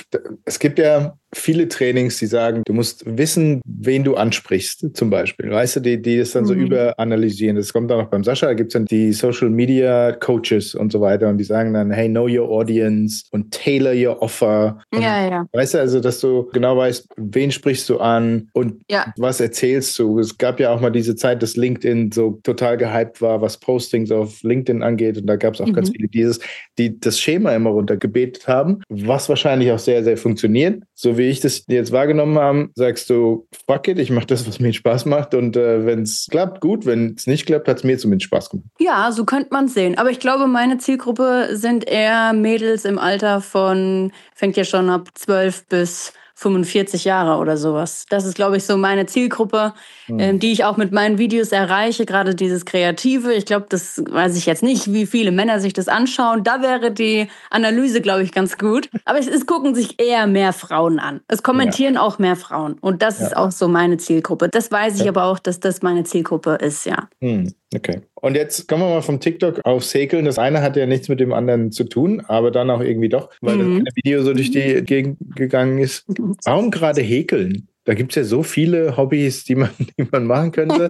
es gibt ja viele Trainings, die sagen, du musst wissen, wen du ansprichst, zum Beispiel. Weißt du, die das dann so überanalysieren. Das kommt dann auch beim Sascha, da gibt es dann die Social Media Coaches und so weiter und die sagen dann, hey, know your audience und tailor your offer. Und, weißt du, also, dass du genau weißt, wen sprichst du an und was erzählst du. Es gab ja auch mal diese Zeit, dass LinkedIn so total gehypt war, was Postings auf LinkedIn angeht und da gab es auch ganz viele, die das Schema immer runtergebetet haben, was wahrscheinlich auch sehr, sehr funktioniert. So wie ich das jetzt wahrgenommen habe, sagst du, fuck it, ich mache das, was mir Spaß macht und wenn es klappt, gut, wenn es nicht klappt, hat es mir zumindest Spaß gemacht. Ja, so könnte man es sehen. Aber ich glaube, meine Zielgruppe sind eher Mädels im Alter von, fängt ja schon ab 12 bis 45 Jahre oder sowas. Das ist, glaube ich, so meine Zielgruppe, die ich auch mit meinen Videos erreiche, gerade dieses Kreative. Ich glaube, das weiß ich jetzt nicht, wie viele Männer sich das anschauen. Da wäre die Analyse, glaube ich, ganz gut. Aber es gucken sich eher mehr Frauen an. Es kommentieren auch mehr Frauen. Und das ist auch so meine Zielgruppe. Das weiß ich aber auch, dass das meine Zielgruppe ist, ja. Okay. Und jetzt kommen wir mal vom TikTok aufs Häkeln. Das eine hat ja nichts mit dem anderen zu tun, aber dann auch irgendwie doch, weil das eine Video so durch die Gegend gegangen ist. Warum gerade Häkeln? Da gibt es ja so viele Hobbys, die man machen könnte.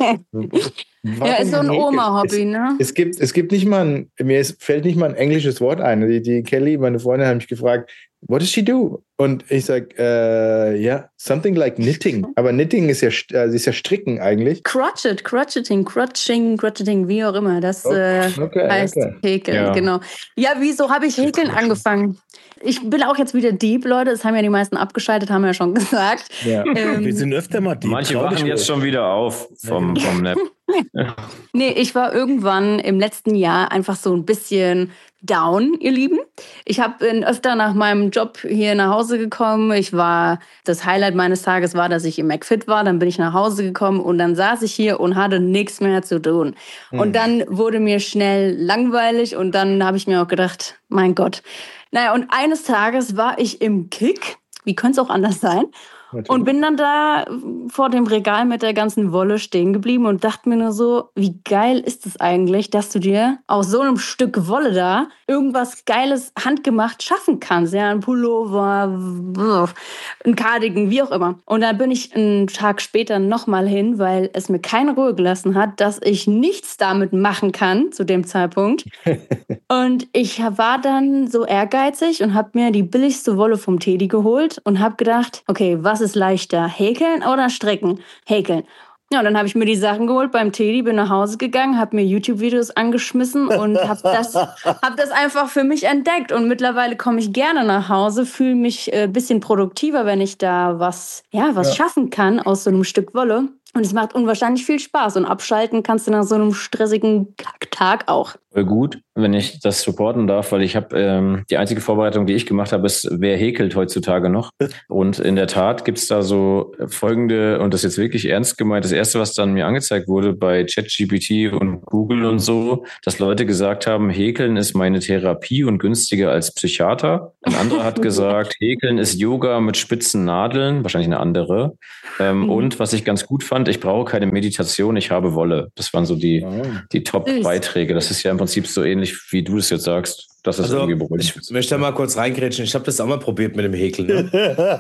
Ja, ist so ein Oma-Hobby, ne? Es gibt nicht mal fällt nicht mal ein englisches Wort ein. Die Kelly, meine Freundin, hat mich gefragt, what does she do? Und ich sag, something like knitting. Aber knitting ist ja Stricken eigentlich. Crotcheting, wie auch immer. Das heißt Häkeln, genau. Ja, wieso habe ich Häkeln angefangen? Ich bin auch jetzt wieder deep, Leute. Das haben ja die meisten abgeschaltet, haben wir ja schon gesagt. Ja. Wir sind öfter mal deep. Manche wachen jetzt schon wieder auf vom Nap. Nee, ich war irgendwann im letzten Jahr einfach so ein bisschen down, ihr Lieben. Ich bin öfter nach meinem Job hier nach Hause gekommen. Das Highlight meines Tages war, dass ich im McFit war. Dann bin ich nach Hause gekommen und dann saß ich hier und hatte nichts mehr zu tun. Und dann wurde mir schnell langweilig und dann habe ich mir auch gedacht, mein Gott. Naja, und eines Tages war ich im Kick. Wie könnte es auch anders sein? Und bin dann da vor dem Regal mit der ganzen Wolle stehen geblieben und dachte mir nur so, wie geil ist es eigentlich, dass du dir aus so einem Stück Wolle da irgendwas Geiles handgemacht schaffen kannst. Ja, ein Pullover, ein Cardigan, wie auch immer. Und dann bin ich einen Tag später nochmal hin, weil es mir keine Ruhe gelassen hat, dass ich nichts damit machen kann zu dem Zeitpunkt. Und ich war dann so ehrgeizig und habe mir die billigste Wolle vom Teddy geholt und habe gedacht, okay, was ist leichter, häkeln oder stricken? Häkeln. Ja, und dann habe ich mir die Sachen geholt beim Teddy, bin nach Hause gegangen, habe mir YouTube-Videos angeschmissen und habe das einfach für mich entdeckt. Und mittlerweile komme ich gerne nach Hause, fühle mich ein bisschen produktiver, wenn ich da was schaffen kann aus so einem Stück Wolle. Und es macht unwahrscheinlich viel Spaß. Und abschalten kannst du nach so einem stressigen Tag auch. Gut, wenn ich das supporten darf, weil ich habe die einzige Vorbereitung, die ich gemacht habe, ist, wer häkelt heutzutage noch? Und in der Tat gibt es da so folgende, und das ist jetzt wirklich ernst gemeint, das erste, was dann mir angezeigt wurde bei ChatGPT und Google und so, dass Leute gesagt haben, Häkeln ist meine Therapie und günstiger als Psychiater. Ein anderer hat gesagt, Häkeln ist Yoga mit spitzen Nadeln, wahrscheinlich eine andere. Und was ich ganz gut fand, ich brauche keine Meditation, ich habe Wolle. Das waren so die Top-Beiträge. Das ist ja im Prinzip so ähnlich, wie du es jetzt sagst. Das ist irgendwie beruhigend. Ich möchte da mal kurz reingrätschen. Ich habe das auch mal probiert mit dem Häkeln. Ne?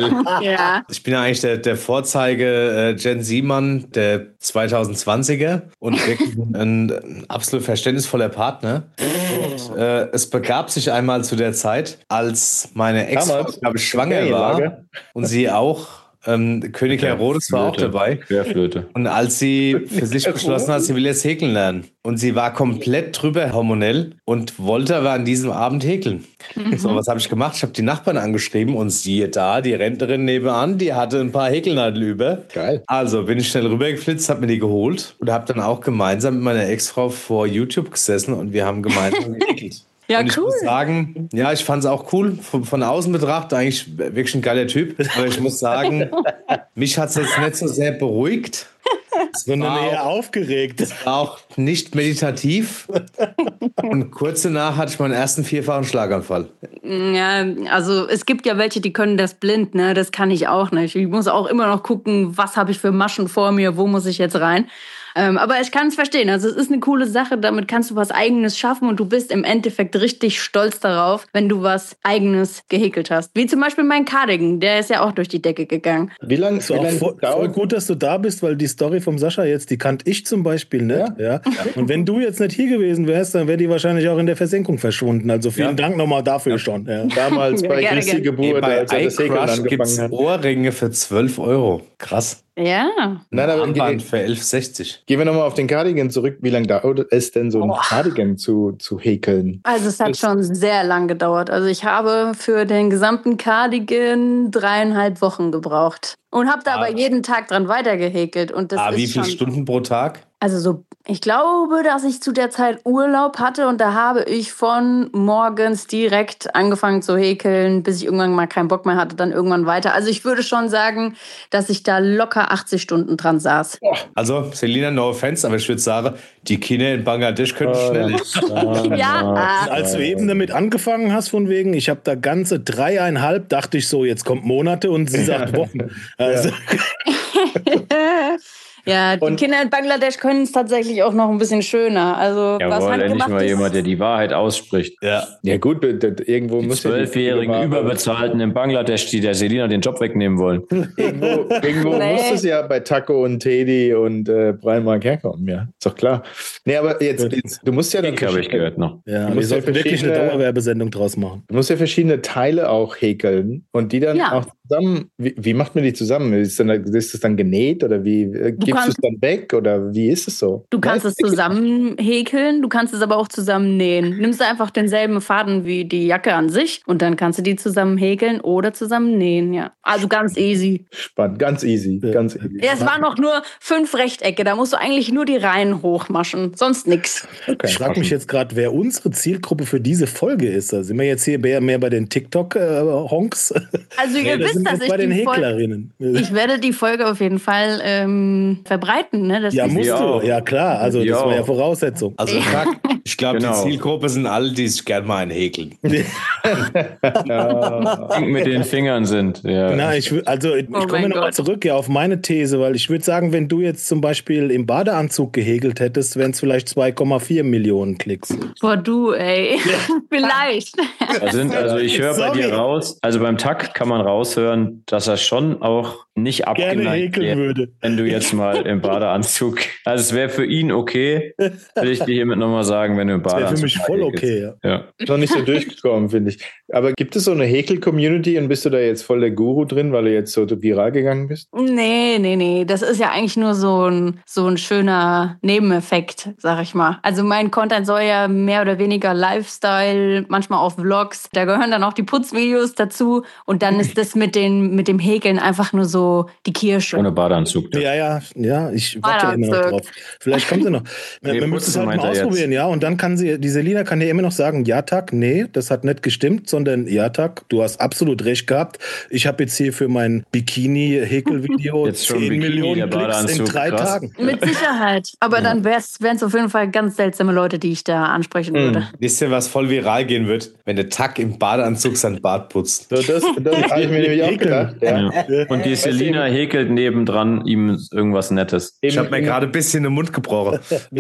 Ich bin ja eigentlich der Vorzeige Gen Z-Mann der 2020er und wirklich ein absolut verständnisvoller Partner. Und, es begab sich einmal zu der Zeit, als meine Ex-Frau, glaube ich, schwanger war und sie auch. König Herodes war auch dabei. Querflöte. Und als sie für sich beschlossen hat, sie will jetzt häkeln lernen. Und sie war komplett drüber hormonell und wollte aber an diesem Abend häkeln. So, was habe ich gemacht? Ich habe die Nachbarn angeschrieben und siehe da, die Rentnerin nebenan, die hatte ein paar Häkelnadeln über. Geil. Also bin ich schnell rübergeflitzt, habe mir die geholt und habe dann auch gemeinsam mit meiner Ex-Frau vor YouTube gesessen und wir haben gemeinsam gehäkelt. Ja, und ich muss sagen, ja, ich fand es auch cool. Von außen betrachtet eigentlich wirklich ein geiler Typ. Aber ich muss sagen, mich hat es jetzt nicht so sehr beruhigt. Sondern eher aufgeregt. Es war auch nicht meditativ. Und kurz danach hatte ich meinen ersten 4-fachen Schlaganfall. Ja, also es gibt ja welche, die können das blind, ne? Das kann ich auch nicht. Ich muss auch immer noch gucken, was habe ich für Maschen vor mir, wo muss ich jetzt rein. Aber ich kann es verstehen. Also es ist eine coole Sache, damit kannst du was Eigenes schaffen und du bist im Endeffekt richtig stolz darauf, wenn du was Eigenes gehäkelt hast. Wie zum Beispiel mein Cardigan, der ist ja auch durch die Decke gegangen. Wie lange voll gut, dass du da bist, weil die Story vom Sascha jetzt, die kannte ich zum Beispiel nicht. Ja? Und wenn du jetzt nicht hier gewesen wärst, dann wäre die wahrscheinlich auch in der Versenkung verschwunden. Also vielen Dank nochmal dafür schon. Ja. Damals bei Christi Geburt, als er das Häkeln angefangen hat. Ohrringe für 12 €. Krass. Ja. Nein, aber Armband für 11,60. Gehen wir nochmal auf den Cardigan zurück. Wie lange dauert es denn, so ein Cardigan zu häkeln? Also es hat schon sehr lang gedauert. Also ich habe für den gesamten Cardigan 3,5 Wochen gebraucht. Und habe da aber jeden Tag dran weitergehäkelt. Und das ist wie viele Stunden pro Tag? Also ich glaube, dass ich zu der Zeit Urlaub hatte und da habe ich von morgens direkt angefangen zu häkeln, bis ich irgendwann mal keinen Bock mehr hatte, dann irgendwann weiter. Also ich würde schon sagen, dass ich da locker 80 Stunden dran saß. Also Selina, no offense, aber ich würde sagen, die Kinder in Bangladesch können schneller. Ja. Als du eben damit angefangen hast, von wegen, ich habe da ganze 3,5, dachte ich so, jetzt kommt Monate und sie sagt Wochen. Also. Ja, die Kinder in Bangladesch können es tatsächlich auch noch ein bisschen schöner. Also, was endlich mal jemand, der die Wahrheit ausspricht. Ja gut, irgendwo muss die 12-jährigen Überbezahlten in Bangladesch, die der Selina den Job wegnehmen wollen. Irgendwo muss es ja bei Taco und Teddy und Brian Mark herkommen, ja. Ist doch klar. Nee, aber jetzt du musst ja dann... habe ich gehört noch. Ja, wir sollten wirklich eine Dauerwerbesendung draus machen. Du musst ja verschiedene Teile auch häkeln und die dann auch zusammen... Wie macht man die zusammen? Ist das dann genäht oder wie... Gibst du es dann weg oder wie ist es so? Du kannst es zusammen häkeln, du kannst es aber auch zusammen nähen. Nimmst du einfach denselben Faden wie die Jacke an sich und dann kannst du die zusammen häkeln oder zusammen nähen, ja. Also ganz easy. Spannend, ganz easy, ganz easy. Ja, es waren noch nur 5 Rechtecke, da musst du eigentlich nur die Reihen hochmaschen, sonst nix. Okay. Ich frage mich jetzt gerade, wer unsere Zielgruppe für diese Folge ist. Da sind wir jetzt hier mehr bei den TikTok-Honks? Also ihr wisst, dass bei den Häklerinnen. Ich werde die Folge auf jeden Fall verbreiten. Ne? Das musst du. Ja, klar. Also das war ja Voraussetzung. Also ich glaube, die Zielgruppe sind alle, die sich gerne mal ein häkeln. Mit den Fingern sind. Ja. Na, ich komme nochmal zurück auf meine These, weil ich würde sagen, wenn du jetzt zum Beispiel im Badeanzug gehäkelt hättest, wären es vielleicht 2,4 Millionen Klicks. Boah, du, ey. Vielleicht. Also ich höre bei dir raus, also beim Tack kann man raushören, dass er schon auch nicht abgeneigt wäre, wenn du jetzt mal im Badeanzug, also es wäre für ihn okay, will ich dir hiermit nochmal sagen, wenn du im Badeanzug. Das wäre für mich voll okay, ja. Noch nicht so durchgekommen, finde ich. Aber gibt es so eine Häkel-Community und bist du da jetzt voll der Guru drin, weil du jetzt so viral gegangen bist? Nee. Das ist ja eigentlich nur so ein schöner Nebeneffekt, sag ich mal. Also mein Content soll ja mehr oder weniger Lifestyle, manchmal auch Vlogs. Da gehören dann auch die Putzvideos dazu und dann ist das mit dem Häkeln einfach nur so die Kirsche. Ohne Badeanzug. Ja, ich warte immer noch drauf. Vielleicht kommt sie noch. Wir müssen es halt mal ausprobieren, ja. Und dann kann die Selina kann dir immer noch sagen, ja, Tack, nee, das hat nicht gestimmt, sondern ja, Tack, du hast absolut recht gehabt. Ich habe jetzt hier für mein Bikini-Häkelvideo 10 Millionen Klicks in 3 Tagen. Mit Sicherheit. Aber dann wären es auf jeden Fall ganz seltsame Leute, die ich da ansprechen würde. Wisst ihr, was voll viral gehen wird? Wenn der Tack im Badeanzug sein Bart putzt. Das habe ich mir nämlich auch gedacht. Ja. Und die Selina häkelt nebendran ihm irgendwas Nettes. Ich habe mir gerade ein bisschen den Mund gebrochen.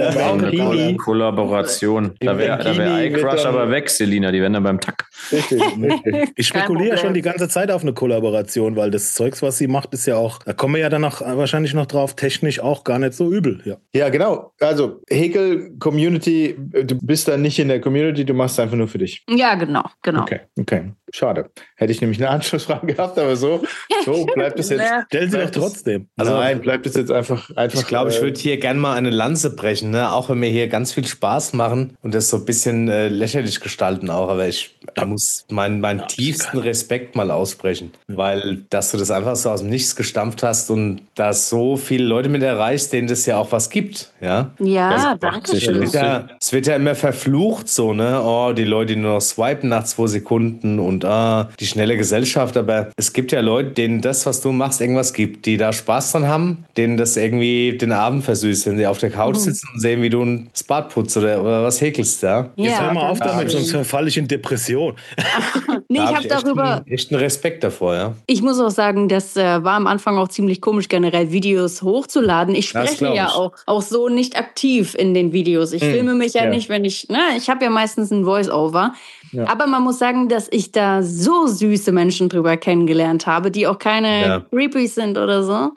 Eine Kollaboration. Da wäre iCrush aber weg, Selina. Die wären dann beim Tack. Richtig. Ich spekuliere schon die ganze Zeit auf eine Kollaboration, weil das Zeugs, was sie macht, ist ja auch, da kommen wir ja dann wahrscheinlich noch drauf, technisch auch gar nicht so übel. Ja, genau. Also Häkel-Community, du bist da nicht in der Community, du machst es einfach nur für dich. Ja, genau. Okay. Schade. Hätte ich nämlich eine Anschlussfrage gehabt, aber so bleibt es jetzt. Stell sie doch trotzdem. Also nein, bleibt es jetzt einfach. Ich glaube, ich würde hier gerne mal eine Lanze brechen, ne? Auch wenn wir hier ganz viel Spaß machen und das so ein bisschen lächerlich gestalten auch, aber da muss meinen tiefsten Respekt mal aussprechen, weil dass du das einfach so aus dem Nichts gestampft hast und da so viele Leute mit erreichst, denen das ja auch was gibt, ja? Ja, danke schön. Es wird ja immer verflucht so, ne? Oh, die Leute, die nur noch swipen nach 2 Sekunden und die schnelle Gesellschaft, aber es gibt ja Leute, denen das, was du machst, irgendwas gibt, die da Spaß dran haben, denen das irgendwie den Abend versüßt, wenn sie auf der Couch sitzen und sehen, wie du das Bad putzt oder was häkelst, ja? Jetzt hör mal auf damit, sonst verfalle ich in Depression. Nee, ich habe darüber echt einen Respekt davor, ja. Ich muss auch sagen, das war am Anfang auch ziemlich komisch, generell Videos hochzuladen. Ich spreche ja auch so nicht aktiv in den Videos. Ich filme mich ja nicht, wenn ich habe ja meistens ein Voice-Over. Ja. Aber man muss sagen, dass ich da so süße Menschen drüber kennengelernt habe, die auch keine Creepies sind oder so.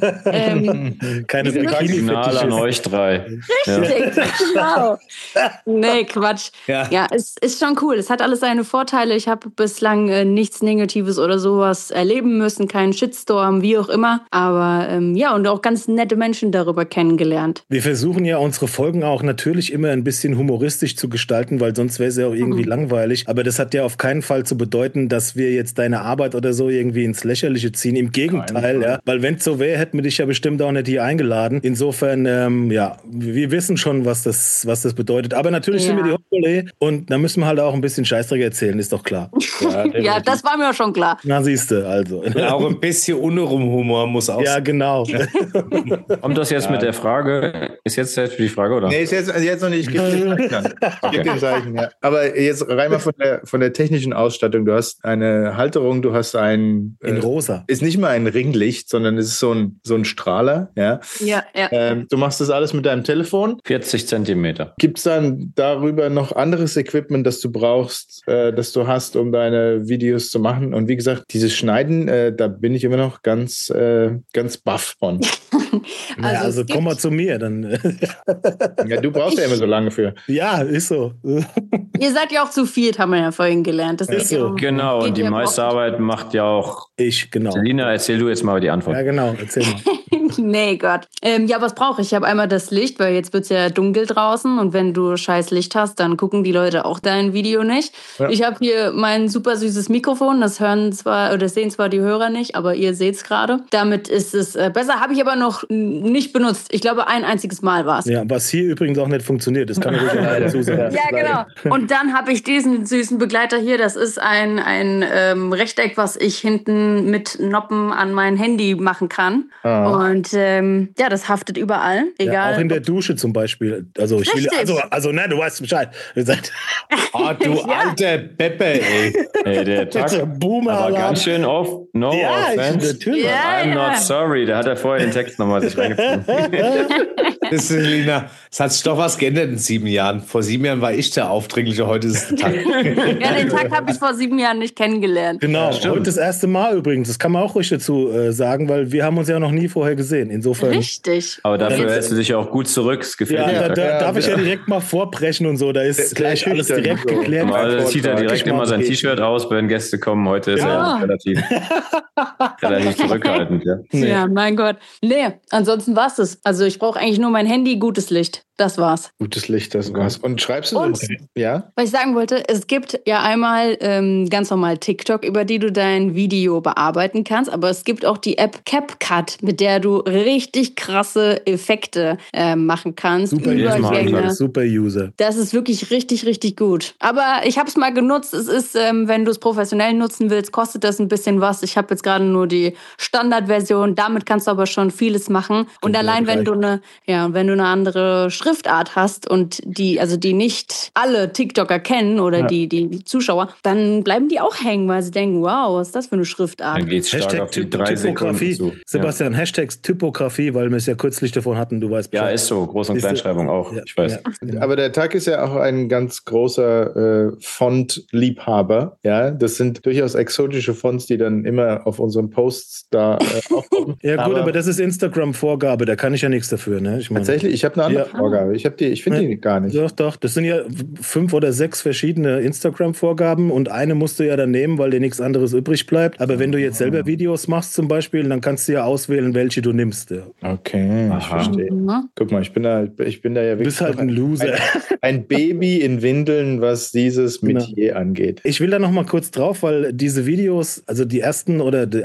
Keine Signal an euch 3. Richtig, genau. Nee, Quatsch. Ja, es ist schon cool. Es hat alles seine Vorteile. Ich habe bislang nichts Negatives oder sowas erleben müssen, keinen Shitstorm, wie auch immer. Aber und auch ganz nette Menschen darüber kennengelernt. Wir versuchen ja unsere Folgen auch natürlich immer ein bisschen humoristisch zu gestalten, weil sonst wäre es ja auch irgendwie langweilig. Aber das hat ja auf keinen Fall zu bedeuten, dass wir jetzt deine Arbeit oder so so irgendwie ins Lächerliche ziehen. Im Gegenteil, ja. Weil wenn es so wäre, hätten wir dich ja bestimmt auch nicht hier eingeladen. Insofern, wir wissen schon, was das bedeutet. Aber natürlich sind wir die Hot-Volley und da müssen wir halt auch ein bisschen Scheißdreck erzählen, ist doch klar. Ja, das war mir auch schon klar. Na, siehst du, also. Ja, auch ein bisschen Unruhumor muss auch sein. Ja, genau. Kommt das jetzt mit der Frage? Ist jetzt die Frage, oder? Nee, ist jetzt noch nicht. Ich gebe den Zeichen. Ja. Aber jetzt rein mal von der technischen Ausstattung. Du hast eine Halterung, du hast ein... In rosa. Ist nicht mal ein Ringlicht, sondern es ist so ein Strahler. Ja. Du machst das alles mit deinem Telefon. 40 Zentimeter. Gibt es dann darüber noch anderes Equipment, das du brauchst, das du hast, um deine Videos zu machen? Und wie gesagt, dieses Schneiden, da bin ich immer noch ganz baff von. Also komm mal zu mir, dann. Ja, du brauchst ja immer so lange für. Ja, ist so. Ihr seid ja auch zu viert, haben wir ja vorhin gelernt. Das ist so. Genau, und die meiste Arbeit macht ja auch ich, genau. Selina, erzähl du jetzt mal die Antwort. Ja, genau, erzähl mal. Nee, Gott. Ja, was brauche ich? Ich habe einmal das Licht, weil jetzt wird es ja dunkel draußen und wenn du scheiß Licht hast, dann gucken die Leute auch dein Video nicht. Ja. Ich habe hier mein super süßes Mikrofon, das sehen zwar die Hörer nicht, aber ihr seht es gerade. Damit ist es besser, habe ich aber noch nicht benutzt. Ich glaube, ein einziges Mal war es. Ja, was hier übrigens auch nicht funktioniert, das kann ich ruhig auch dazu sagen. Ja, genau. Und dann habe ich diesen süßen Begleiter hier, das ist ein Rechteck, was ich hinten mit Noppen an mein Handy machen kann. Ah. Und das haftet überall. Egal. Ja, auch in der Dusche zum Beispiel. Also, du weißt Bescheid. Du alter Beppe, ey. Der Tag war ganz schön oft. No offense. Natürlich. I'm not sorry. Da hat er vorher den Text nochmal sich reingefunden. Selina, es hat sich doch was geändert in 7 Jahren. Vor 7 Jahren war ich der Aufdringliche, heute ist es der Tag. Ja, den Tag habe ich vor 7 Jahren nicht kennengelernt. Genau, heute das erste Mal übrigens. Das kann man auch ruhig dazu sagen, weil wir haben uns ja noch nie vorher gesehen. Insofern. Richtig. Aber dafür hältst du dich auch gut zurück. Es gefällt mir. Da darf ich ja direkt mal vorbrechen und so. Da ist gleich alles direkt geklärt. Da zieht er direkt immer sein T-Shirt aus, wenn Gäste kommen. Heute ist er relativ zurückhaltend. Ja, mein Gott. Nee, ansonsten war's das. Also ich brauche eigentlich nur mein Handy, gutes Licht. Das war's. Gutes Licht, das war's. Und schreibst du das? Ja? Was ich sagen wollte, es gibt ja einmal ganz normal TikTok, über die du dein Video bearbeiten kannst, aber es gibt auch die App CapCut, mit der du richtig krasse Effekte machen kannst. Super User. Das ist wirklich richtig, richtig gut. Aber ich habe es mal genutzt. Es ist, wenn du es professionell nutzen willst, kostet das ein bisschen was. Ich habe jetzt gerade nur die Standardversion. Damit kannst du aber schon vieles machen. Und allein, wenn du eine andere Schriftart hast und die nicht alle TikToker kennen oder die Zuschauer, dann bleiben die auch hängen, weil sie denken, wow, was ist das für eine Schriftart? Dann geht's stark auf die 3 Sekunden zu. Sebastian, Hashtags Typografie, weil wir es ja kürzlich davon hatten, du weißt. Ja, ist so. Groß- und Kleinschreibung auch, ich weiß. Ja. Aber der Tag ist ja auch ein ganz großer Font-Liebhaber. Ja, das sind durchaus exotische Fonts, die dann immer auf unseren Posts da aufkommen. Ja gut, aber das ist Instagram-Vorgabe, da kann ich ja nichts dafür. Ne? Tatsächlich, ich habe eine andere Vorgabe. Ich finde die gar nicht. Doch. Das sind ja 5 oder 6 verschiedene Instagram-Vorgaben und eine musst du ja dann nehmen, weil dir nichts anderes übrig bleibt. Aber wenn du jetzt selber Videos machst zum Beispiel, dann kannst du ja auswählen, welche du nimmst. Ja. Okay, ich verstehe. Guck mal, ich bin da ja wirklich... Du bist halt ein Loser. Ein Baby in Windeln, was dieses Metier angeht. Ich will da noch mal kurz drauf, weil diese Videos, also die ersten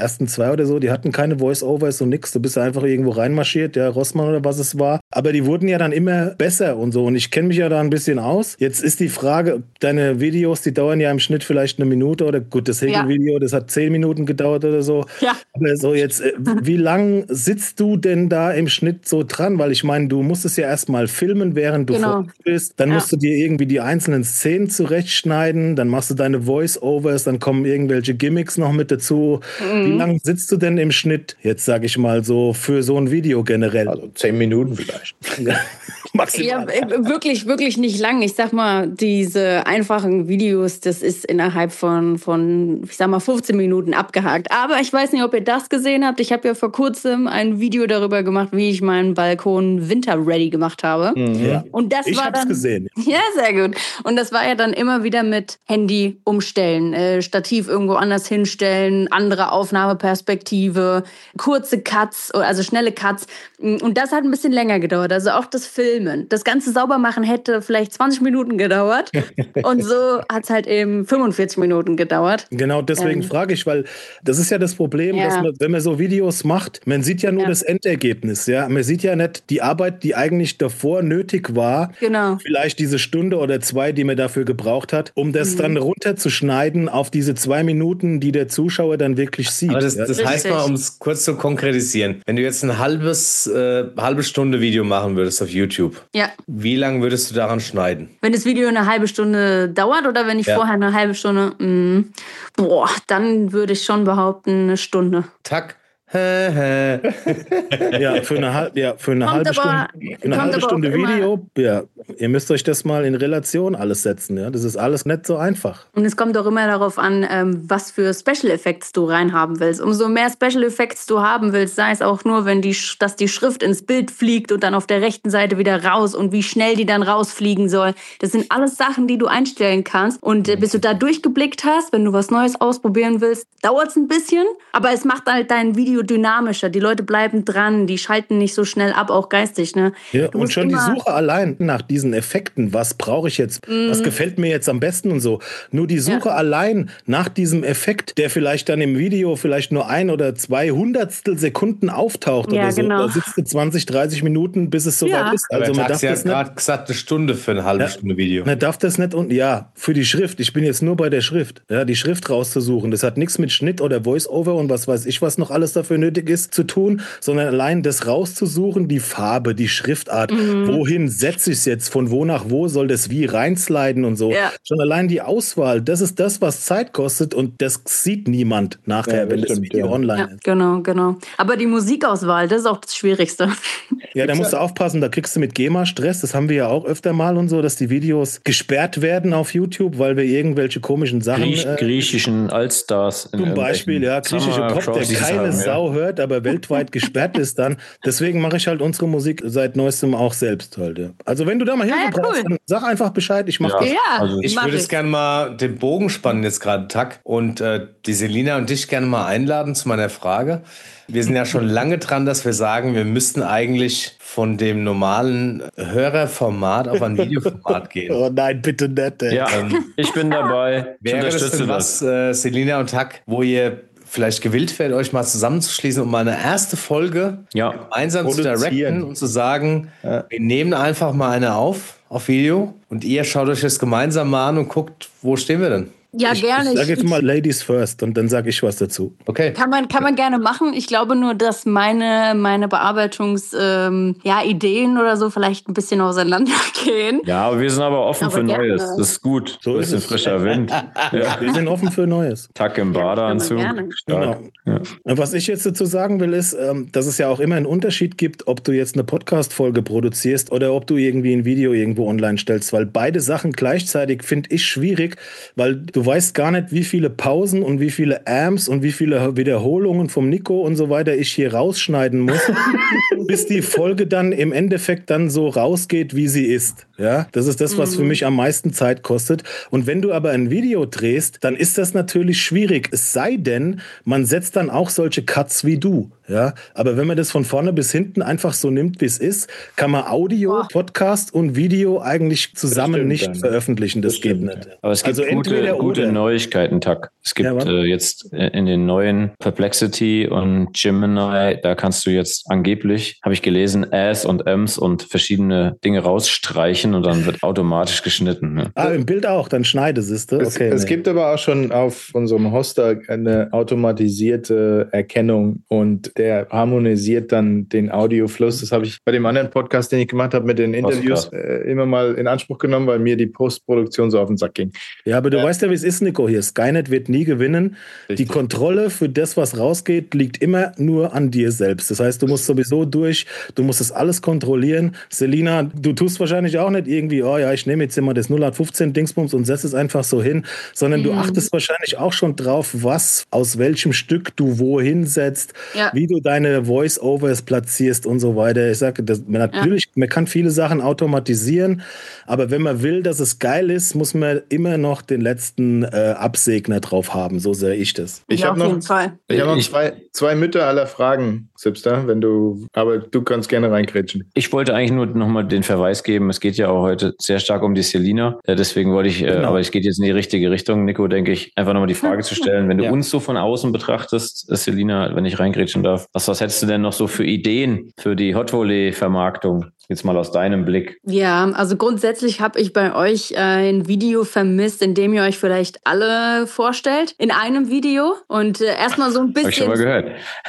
2 oder so, die hatten keine Voice-Overs und nix. Du bist einfach irgendwo reinmarschiert, der Rossmann oder was es war. Aber die wurden ja dann immer besser und so. Und ich kenne mich ja da ein bisschen aus. Jetzt ist die Frage, deine Videos, die dauern ja im Schnitt vielleicht 1 Minute oder gut, das Hegel-Video, das hat 10 Minuten gedauert oder so. Ja. Aber so jetzt, wie lang sitzt du denn da im Schnitt so dran? Weil ich meine, du musst es ja erstmal filmen, während du vor bist. Dann musst du dir irgendwie die einzelnen Szenen zurechtschneiden. Dann machst du deine Voice-Overs, dann kommen irgendwelche Gimmicks noch mit dazu. Wie lang sitzt du denn im Schnitt, jetzt sage ich mal so, für so ein Video generell? Also 10 Minuten vielleicht. Ja, wirklich, wirklich nicht lang. Ich sag mal, diese einfachen Videos, das ist innerhalb von ich sag mal, 15 Minuten abgehakt. Aber ich weiß nicht, ob ihr das gesehen habt. Ich habe ja vor kurzem ein Video darüber gemacht, wie ich meinen Balkon winter-ready gemacht habe. Ja. Und das ich hab's gesehen. Ja, sehr gut. Und das war ja dann immer wieder mit Handy umstellen, Stativ irgendwo anders hinstellen, andere Aufnahmeperspektive, kurze Cuts, also schnelle Cuts. Und das hat ein bisschen länger gedauert. Also auch das Filmen filmen. Das ganze Saubermachen hätte vielleicht 20 Minuten gedauert und so hat es halt eben 45 Minuten gedauert. Genau, deswegen frage ich, weil das ist ja das Problem, dass man, wenn man so Videos macht, man sieht ja nur das Endergebnis, ja. Man sieht ja nicht die Arbeit, die eigentlich davor nötig war. Genau. Vielleicht diese Stunde oder 2, die man dafür gebraucht hat, um das dann runterzuschneiden auf diese 2 Minuten, die der Zuschauer dann wirklich sieht. Aber das heißt mal, um es kurz zu konkretisieren, wenn du jetzt ein halbe Stunde Video machen würdest auf YouTube, wie lange würdest du daran schneiden? Wenn das Video eine halbe Stunde dauert oder wenn ich vorher eine halbe Stunde, dann würde ich schon behaupten, eine Stunde. Tack. Für eine halbe Stunde Video, ihr müsst euch das mal in Relation alles setzen, ja, das ist alles nicht so einfach. Und es kommt auch immer darauf an, was für Special Effects du reinhaben willst. Umso mehr Special Effects du haben willst, sei es auch nur, dass die Schrift ins Bild fliegt und dann auf der rechten Seite wieder raus und wie schnell die dann rausfliegen soll. Das sind alles Sachen, die du einstellen kannst und bis du da durchgeblickt hast, wenn du was Neues ausprobieren willst, dauert es ein bisschen, aber es macht halt dein Video dynamischer. Die Leute bleiben dran, die schalten nicht so schnell ab, auch geistig. Ne? Ja, und schon die Suche allein nach diesen Effekten, was brauche ich jetzt, was gefällt mir jetzt am besten und so. Nur die Suche allein nach diesem Effekt, der vielleicht dann im Video vielleicht nur 1 oder 2 Hundertstel Sekunden auftaucht oder so. Da sitzt du 20, 30 Minuten, bis es soweit ist. Also man darf das gerade gesagt, eine Stunde für eine halbe Stunde Video. Man darf das nicht für die Schrift. Ich bin jetzt nur bei der Schrift. Ja, die Schrift rauszusuchen. Das hat nichts mit Schnitt oder Voice-Over und was weiß ich, was noch alles dafür nötig ist, zu tun, sondern allein das rauszusuchen, die Farbe, die Schriftart. Wohin setze ich es jetzt? Von wo nach wo soll das wie reinsliden und so? Ja. Schon allein die Auswahl, das ist das, was Zeit kostet und das sieht niemand nachher, wenn das Video online ist. Genau. Aber die Musikauswahl, das ist auch das Schwierigste. Ja, da musst du aufpassen, da kriegst du mit GEMA Stress, das haben wir ja auch öfter mal und so, dass die Videos gesperrt werden auf YouTube, weil wir irgendwelche komischen Sachen... griechischen Allstars. Zum Beispiel, griechische Pop, der keine Sau hört, aber weltweit gesperrt ist dann. Deswegen mache ich halt unsere Musik seit neuestem auch selbst halt. Ja. Also wenn du da mal Hilfe brauchst, dann sag einfach Bescheid, ich mache das. Also ich würde es gerne mal den Bogen spannen jetzt gerade, Tack, und die Selina und dich gerne mal einladen zu meiner Frage. Wir sind ja schon lange dran, dass wir sagen, wir müssten eigentlich von dem normalen Hörerformat auf ein Videoformat gehen. Oh nein, bitte nicht. Ja, ich bin dabei. Wäre das denn was, Selina und Tack, wo ihr vielleicht gewillt werdet, euch mal zusammenzuschließen, um mal eine erste Folge gemeinsam zu directen und zu sagen, wir nehmen einfach mal eine auf Video und ihr schaut euch das gemeinsam mal an und guckt, wo stehen wir denn? Ja, gerne. Ich sage jetzt mal Ladies first und dann sage ich was dazu. Okay. Kann man gerne machen. Ich glaube nur, dass meine Bearbeitungs-Ideen oder so vielleicht ein bisschen auseinandergehen. Ja, aber wir sind aber offen für Neues. Das ist gut. So ist ein frischer Wind. Wir sind offen für Neues. Tack im Badeanzug. Genau. Ja. Was ich jetzt dazu sagen will, ist, dass es ja auch immer einen Unterschied gibt, ob du jetzt eine Podcast-Folge produzierst oder ob du irgendwie ein Video irgendwo online stellst, weil beide Sachen gleichzeitig finde ich schwierig, weil du weißt gar nicht, wie viele Pausen und wie viele Amps und wie viele Wiederholungen vom Nico und so weiter ich hier rausschneiden muss, bis die Folge dann im Endeffekt dann so rausgeht, wie sie ist. Ja, das ist das, was für mich am meisten Zeit kostet. Und wenn du aber ein Video drehst, dann ist das natürlich schwierig. Es sei denn, man setzt dann auch solche Cuts wie du. Ja, aber wenn man das von vorne bis hinten einfach so nimmt, wie es ist, kann man Audio, Podcast und Video eigentlich zusammen nicht veröffentlichen. Das geht nicht. Aber es gibt gute Neuigkeiten, Tack. Es gibt jetzt in den neuen Perplexity und Gemini, da kannst du jetzt angeblich, habe ich gelesen, As und Ms und verschiedene Dinge rausstreichen und dann wird automatisch geschnitten. Ne? Im Bild auch, dann schneidest du. Okay, es gibt aber auch schon auf unserem Hoster eine automatisierte Erkennung und der harmonisiert dann den Audiofluss. Das habe ich bei dem anderen Podcast, den ich gemacht habe mit den Interviews, immer mal in Anspruch genommen, weil mir die Postproduktion so auf den Sack ging. Ja, aber du weißt ja, wie es ist, Nico, hier. Skynet wird nie gewinnen. Richtig. Die Kontrolle für das, was rausgeht, liegt immer nur an dir selbst. Das heißt, du musst sowieso durch, du musst das alles kontrollieren. Selina, du tust wahrscheinlich auch nicht irgendwie, ich nehme jetzt immer das 0815 Dingsbums und setze es einfach so hin, sondern du achtest wahrscheinlich auch schon drauf, was aus welchem Stück du wohin setzt, wie du deine Voice-Overs platzierst und so weiter. Ich sage, natürlich, man kann viele Sachen automatisieren, aber wenn man will, dass es geil ist, muss man immer noch den letzten Absegner drauf haben. So sehe ich das. Ich habe noch zwei Mütter aller Fragen, Sipster, aber du kannst gerne reingrätschen. Ich wollte eigentlich nur nochmal den Verweis geben, es geht ja auch heute sehr stark um die Selina. Deswegen wollte ich, aber es geht jetzt in die richtige Richtung, Nico, denke ich, einfach nochmal die Frage zu stellen, wenn du uns so von außen betrachtest, Selina, wenn ich reingrätschen darf, was hättest du denn noch so für Ideen für die Hot Volley-Vermarktung? Jetzt mal aus deinem Blick. Ja, also grundsätzlich habe ich bei euch ein Video vermisst, in dem ihr euch vielleicht alle vorstellt, in einem Video und erstmal so ein bisschen... Hab ich schon mal gehört.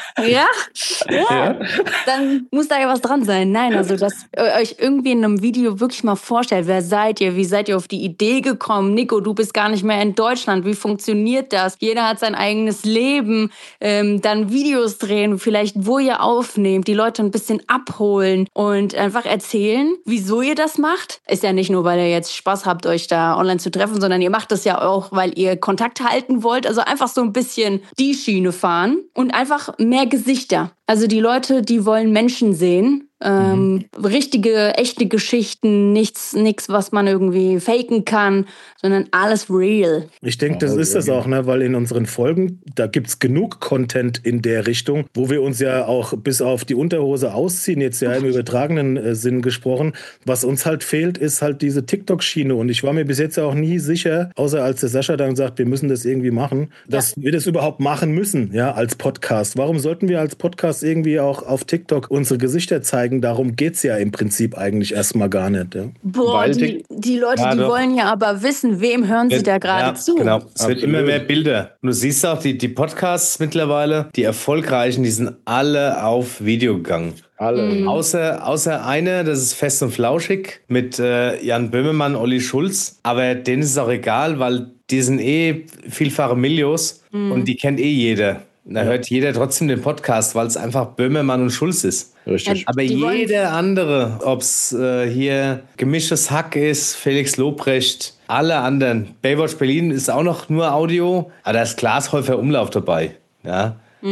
Ja? Dann muss da ja was dran sein. Nein, also dass ihr euch irgendwie in einem Video wirklich mal vorstellt, wer seid ihr, wie seid ihr auf die Idee gekommen? Nico, du bist gar nicht mehr in Deutschland, wie funktioniert das? Jeder hat sein eigenes Leben, dann Videos drehen, vielleicht wo ihr aufnehmt, die Leute ein bisschen abholen und einfach erzählen, wieso ihr das macht. Ist ja nicht nur, weil ihr jetzt Spaß habt, euch da online zu treffen, sondern ihr macht das ja auch, weil ihr Kontakt halten wollt. Also einfach so ein bisschen die Schiene fahren und einfach mehr Gesichter. Also die Leute, die wollen Menschen sehen. Richtige, echte Geschichten, nichts, was man irgendwie faken kann, sondern alles real. Ich denke, das ist das auch, ne? Weil in unseren Folgen, da gibt's genug Content in der Richtung, wo wir uns ja auch bis auf die Unterhose ausziehen, jetzt ja im übertragenen Sinn gesprochen. Was uns halt fehlt, ist halt diese TikTok-Schiene. Und ich war mir bis jetzt auch nie sicher, außer als der Sascha dann sagt, wir müssen das irgendwie machen, dass wir das überhaupt machen müssen, ja, als Podcast. Warum sollten wir als Podcast irgendwie auch auf TikTok unsere Gesichter zeigen? Darum geht's ja im Prinzip eigentlich erstmal gar nicht. Ja. Boah, die Leute, die wollen ja aber wissen, wem hören sie da gerade zu. Genau, es wird immer mehr Bilder. Und du siehst auch, die Podcasts mittlerweile, die erfolgreichen, die sind alle auf Video gegangen. Alle. Außer eine, das ist Fest und Flauschig mit Jan Böhmermann, Olli Schulz. Aber denen ist es auch egal, weil die sind vielfache Millios und die kennt jeder. Da hört jeder trotzdem den Podcast, weil es einfach Böhmermann und Schulz ist. Richtig. Aber jeder andere, ob es hier Gemischtes Hack ist, Felix Lobrecht, alle anderen. Baywatch Berlin ist auch noch nur Audio, aber da ist Glashäufer Umlauf dabei. Ja. Da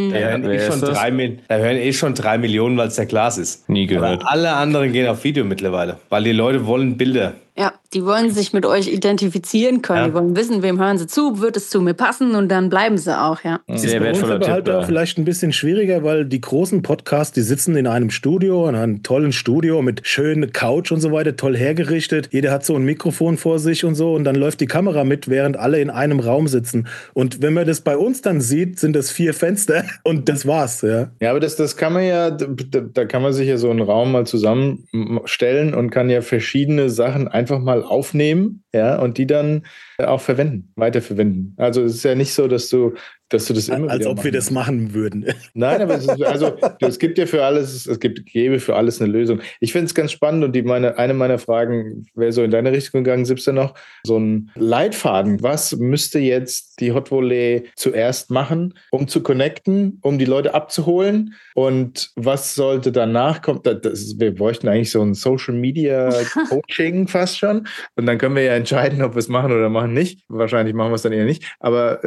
hören schon 3 Millionen, weil es der Glas ist. Nie gehört. Aber alle anderen gehen auf Video mittlerweile, weil die Leute wollen Bilder. Ja, die wollen sich mit euch identifizieren können. Die wollen wissen, wem hören sie zu, wird es zu mir passen und dann bleiben sie auch, ja. Sehr wertvoller Tipp. Halt auch vielleicht ein bisschen schwieriger, weil die großen Podcasts, die sitzen in einem Studio, in einem tollen Studio mit schöner Couch und so weiter, toll hergerichtet. Jeder hat so ein Mikrofon vor sich und so und dann läuft die Kamera mit, während alle in einem Raum sitzen. Und wenn man das bei uns dann sieht, sind das 4 Fenster und das war's, ja. Ja, aber das kann man ja, da kann man sich ja so einen Raum mal zusammenstellen und kann ja verschiedene Sachen einfach mal aufnehmen, ja, und die dann auch weiterverwenden. Also es ist ja nicht so, dass du das immer als ob wir das machen würden. Nein, aber es gibt ja für alles, gäbe für alles eine Lösung. Ich finde es ganz spannend und eine meiner Fragen wäre so in deine Richtung gegangen, Sipster noch, so ein Leitfaden. Was müsste jetzt die Hot Volley zuerst machen, um zu connecten, um die Leute abzuholen? Und was sollte danach kommen? Wir bräuchten eigentlich so ein Social Media Coaching fast schon. Und dann können wir ja entscheiden, ob wir es machen oder machen nicht. Wahrscheinlich machen wir es dann eher nicht. Aber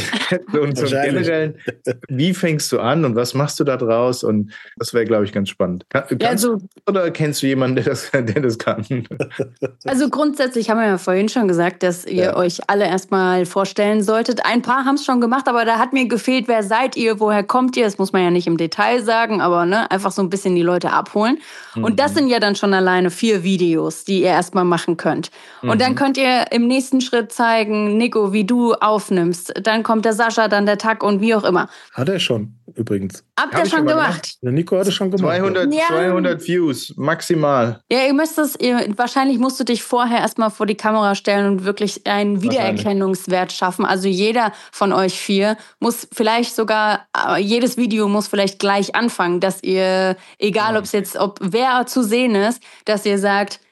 so generell, wie fängst du an und was machst du da draus? Und das wäre, glaube ich, ganz spannend. Oder kennst du jemanden, der das kann? Also grundsätzlich haben wir ja vorhin schon gesagt, dass ihr euch alle erstmal vorstellen solltet. Ein paar haben es schon gemacht, aber da hat mir gefehlt, wer seid ihr, woher kommt ihr? Das muss man ja nicht im Detail sagen, aber einfach so ein bisschen die Leute abholen. Und das sind ja dann schon alleine 4 Videos, die ihr erstmal machen könnt. Und dann könnt ihr im nächsten Schritt zeigen, Nico, wie du aufnimmst. Dann kommt der Sascha, dann der Tack und wie auch immer. Hat er schon, übrigens. Habt ihr schon gemacht? Der Nico hat es schon gemacht. 200 Views, maximal. Ja, wahrscheinlich musst du dich vorher erstmal vor die Kamera stellen und wirklich einen Wiedererkennungswert schaffen. Also jeder von euch 4 muss vielleicht sogar, jedes Video muss vielleicht gleich anfangen, dass ihr, egal ob wer zu sehen ist, dass ihr sagt,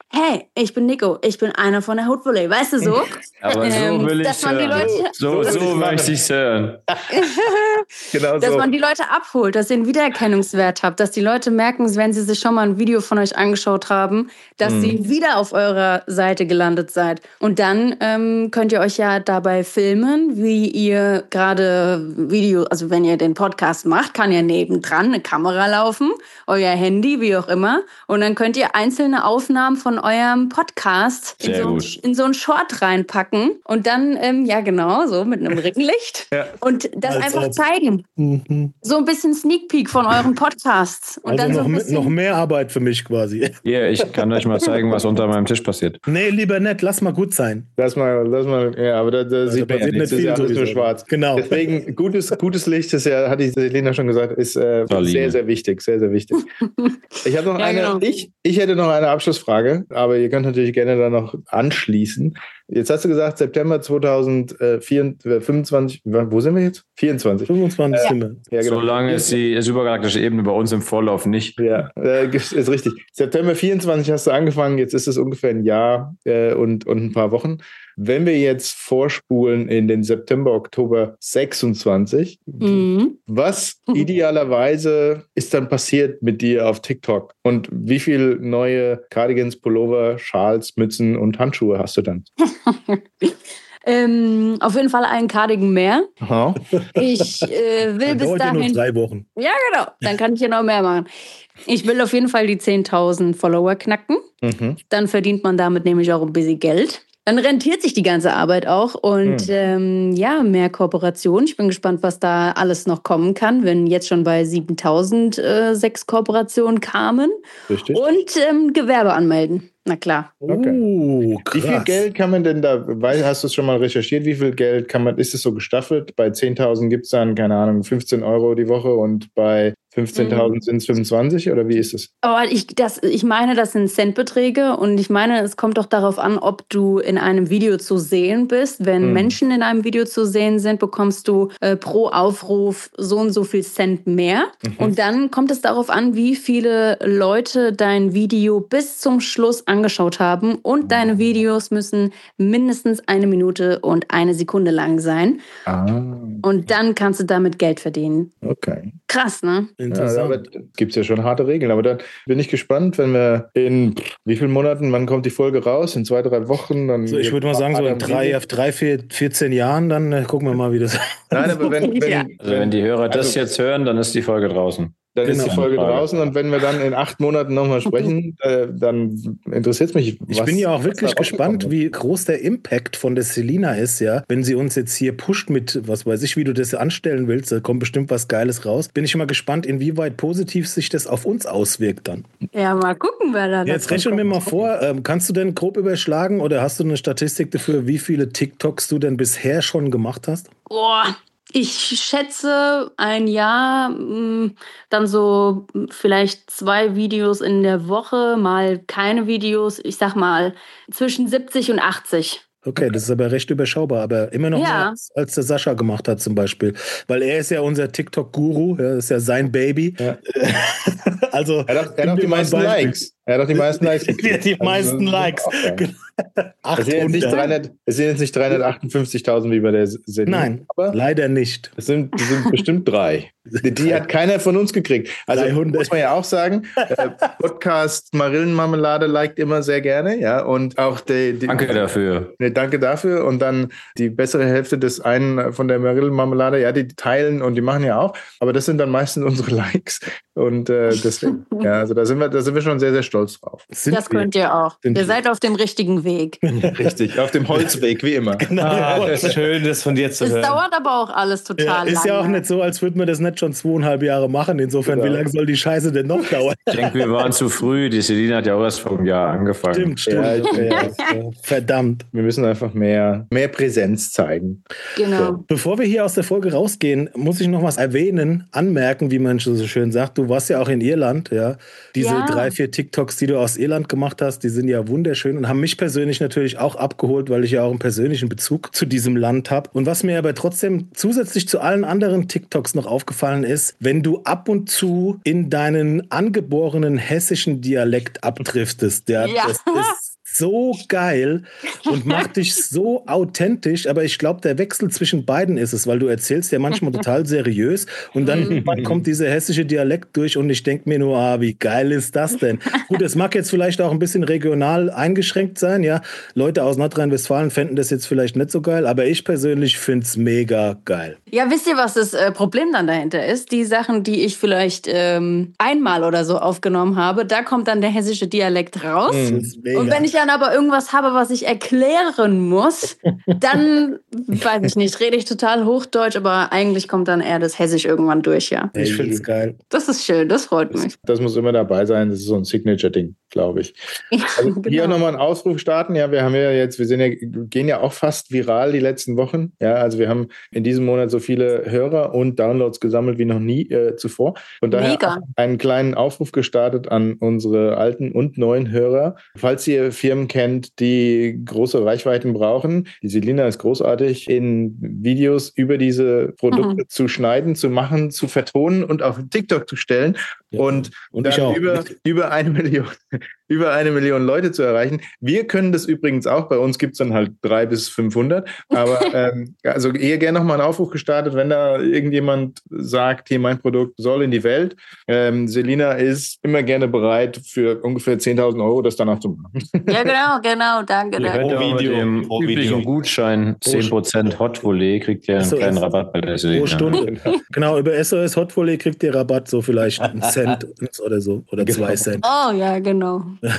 hey, ich bin Nico, ich bin einer von der Hot Volley, weißt du so? Aber so will ich hören. So möchte ich es hören. Genau dass so. man die Leute abholt, dass ihr einen Wiedererkennungswert habt, dass die Leute merken, wenn sie sich schon mal ein Video von euch angeschaut haben, dass sie wieder auf eurer Seite gelandet seid. Und dann könnt ihr euch ja dabei filmen, wie ihr gerade also wenn ihr den Podcast macht, kann ja nebendran eine Kamera laufen, euer Handy, wie auch immer. Und dann könnt ihr einzelne Aufnahmen von eurem Podcast in so einen Short reinpacken und dann, so mit einem Ringlicht und das einfach zeigen. So ein bisschen Sneak Peek von euren Podcasts. Und also dann noch mehr Arbeit für mich quasi. Ja, ich kann euch mal zeigen, was unter meinem Tisch passiert. Nee, lieber nicht, lass mal gut sein. Lass mal, ja, aber da sieht man ja nichts, das ist ja alles nur schwarz. Genau. Deswegen, gutes Licht, das ja, hat die Selina schon gesagt, ist sehr, sehr wichtig, sehr, sehr wichtig. Ich habe noch ich hätte noch eine Abschlussfrage, aber ihr könnt natürlich gerne da noch anschließen. Jetzt hast du gesagt, September 2025, wo sind wir jetzt? 24. 25 sind wir. Ja, genau. Solange ist die übergalaktische Ebene bei uns im Vorlauf nicht. Ja, ist richtig. September 24 hast du angefangen, jetzt ist es ungefähr ein Jahr und ein paar Wochen. Wenn wir jetzt vorspulen in den September, Oktober 26, was idealerweise ist dann passiert mit dir auf TikTok? Und wie viele neue Cardigans, Pullover, Schals, Mützen und Handschuhe hast du dann? Auf jeden Fall einen Cardigan mehr. Aha. Ich will bis dahin... nur 3 Wochen. Ja, genau. Dann kann ich ja noch mehr machen. Ich will auf jeden Fall die 10.000 Follower knacken. Dann verdient man damit nämlich auch ein bisschen Geld. Dann rentiert sich die ganze Arbeit auch und mehr Kooperation. Ich bin gespannt, was da alles noch kommen kann, wenn jetzt schon bei 7.000 6 Kooperationen kamen. Richtig. Und Gewerbe anmelden. Na klar. Okay. Krass. Wie viel Geld kann man denn da, hast du es schon mal recherchiert, wie viel Geld ist es so gestaffelt? Bei 10.000 gibt es dann, keine Ahnung, 15 Euro die Woche und bei 15.000 sind es 25 oder wie ist es? Aber ich meine, das sind Centbeträge und ich meine, es kommt doch darauf an, ob du in einem Video zu sehen bist. Wenn Menschen in einem Video zu sehen sind, bekommst du pro Aufruf so und so viel Cent mehr. Und dann kommt es darauf an, wie viele Leute dein Video bis zum Schluss angeschaut haben und deine Videos müssen mindestens 1 Minute und 1 Sekunde lang sein. Und dann kannst du damit Geld verdienen. Okay. Krass, ne? Ja, aber gibt es ja schon harte Regeln. Aber dann bin ich gespannt, wenn wir in wie vielen Monaten, wann kommt die Folge raus? In 2, 3 Wochen? Dann ich würde mal sagen, so in 14 Jahren, dann gucken wir mal, wie das... Nein, aber wenn die Hörer das jetzt hören, dann ist die Folge draußen. Dann ist die Folge draußen und wenn wir dann in 8 Monaten nochmal sprechen, dann interessiert es mich. Ich bin ja auch wirklich gespannt, wie groß der Impact von der Selina ist, ja. Wenn sie uns jetzt hier pusht mit, was weiß ich, wie du das anstellen willst, da kommt bestimmt was Geiles raus. Bin ich mal gespannt, inwieweit positiv sich das auf uns auswirkt dann. Ja, mal gucken, wer da... Jetzt rechnen wir mal vor, kannst du denn grob überschlagen oder hast du eine Statistik dafür, wie viele TikToks du denn bisher schon gemacht hast? Boah, ich schätze ein Jahr, dann so vielleicht 2 Videos in der Woche, mal keine Videos. Ich sag mal zwischen 70 und 80. Okay, das ist aber recht überschaubar, aber immer noch mehr als der Sascha gemacht hat zum Beispiel. Weil er ist ja unser TikTok-Guru, das ist ja sein Baby. Ja. Also, er hat auch die meisten Likes. Er hat auch die meisten Likes gekriegt. Die meisten Likes. Okay. Es sind jetzt nicht 358.000 wie bei der Sendung. Nein, aber leider nicht. Es sind bestimmt 3. Die hat keiner von uns gekriegt. Also 300. Muss man ja auch sagen, Podcast Marillenmarmelade liked immer sehr gerne. Ja, und auch Danke dafür. Danke dafür. Und dann die bessere Hälfte des einen von der Marillenmarmelade, ja, die teilen und die machen ja auch. Aber das sind dann meistens unsere Likes. Und deswegen, ja, also da sind wir schon sehr, sehr stolz drauf. Das könnt ihr auch. Ihr seid auf dem richtigen Weg. Richtig, auf dem Holzweg, wie immer. Genau. Das ist schön, das von dir zu hören. Es dauert aber auch alles total lange. Ist ja auch nicht so, als würden wir das nicht schon 2,5 Jahre machen. Insofern, Wie lange soll die Scheiße denn noch dauern? Ich denke, wir waren zu früh. Die Selina hat ja auch erst vor einem Jahr angefangen. Stimmt. Ja, verdammt. Wir müssen einfach mehr Präsenz zeigen. Genau. So. Bevor wir hier aus der Folge rausgehen, muss ich noch was anmerken, wie man so schön sagt. Du warst ja auch in Irland, ja. Diese 3, 4 TikToks, die du aus Irland gemacht hast, die sind ja wunderschön und haben mich persönlich natürlich auch abgeholt, weil ich ja auch einen persönlichen Bezug zu diesem Land habe. Und was mir aber trotzdem zusätzlich zu allen anderen TikToks noch aufgefallen ist, wenn du ab und zu in deinen angeborenen hessischen Dialekt abdriftest, das ist so geil und macht dich so authentisch, aber ich glaube, der Wechsel zwischen beiden ist es, weil du erzählst ja manchmal total seriös und dann kommt dieser hessische Dialekt durch und ich denke mir nur, wie geil ist das denn? Gut, es mag jetzt vielleicht auch ein bisschen regional eingeschränkt sein, ja, Leute aus Nordrhein-Westfalen fänden das jetzt vielleicht nicht so geil, aber ich persönlich finde es mega geil. Ja, wisst ihr, was das Problem dann dahinter ist? Die Sachen, die ich vielleicht einmal oder so aufgenommen habe, da kommt dann der hessische Dialekt raus. Und wenn ich dann aber irgendwas habe, was ich erklären muss, dann, weiß ich nicht, rede ich total Hochdeutsch, aber eigentlich kommt dann eher das Hessisch irgendwann durch, ja. Ich finde es geil. Das ist schön, das freut mich. Das muss immer dabei sein, das ist so ein Signature-Ding, glaube ich. Also genau. Hier nochmal einen Aufruf starten, ja, gehen ja auch fast viral die letzten Wochen, ja, also wir haben in diesem Monat so viele Hörer und Downloads gesammelt wie noch nie zuvor. Von daher einen kleinen Aufruf gestartet an unsere alten und neuen Hörer. Falls ihr Firmen kennt, die große Reichweiten brauchen, die Selina ist großartig, in Videos über diese Produkte zu schneiden, zu machen, zu vertonen und auf TikTok zu stellen und dann über 1 Million Leute zu erreichen. Wir können das übrigens auch. Bei uns gibt es dann halt 300 bis 500. Aber also eher gerne nochmal einen Aufruf gestartet, wenn da irgendjemand sagt, hier mein Produkt soll in die Welt. Selina ist immer gerne bereit, für ungefähr 10.000 € das danach zu machen. Ja, genau, danke. Pro üblichen Gutschein 10% Hot Volley kriegt ihr einen kleinen Rabatt bei der Selina. Pro Stunde. Genau, über SOS Hot Volley kriegt ihr Rabatt, so vielleicht einen Cent oder so oder 2 Cent. Oh ja, genau.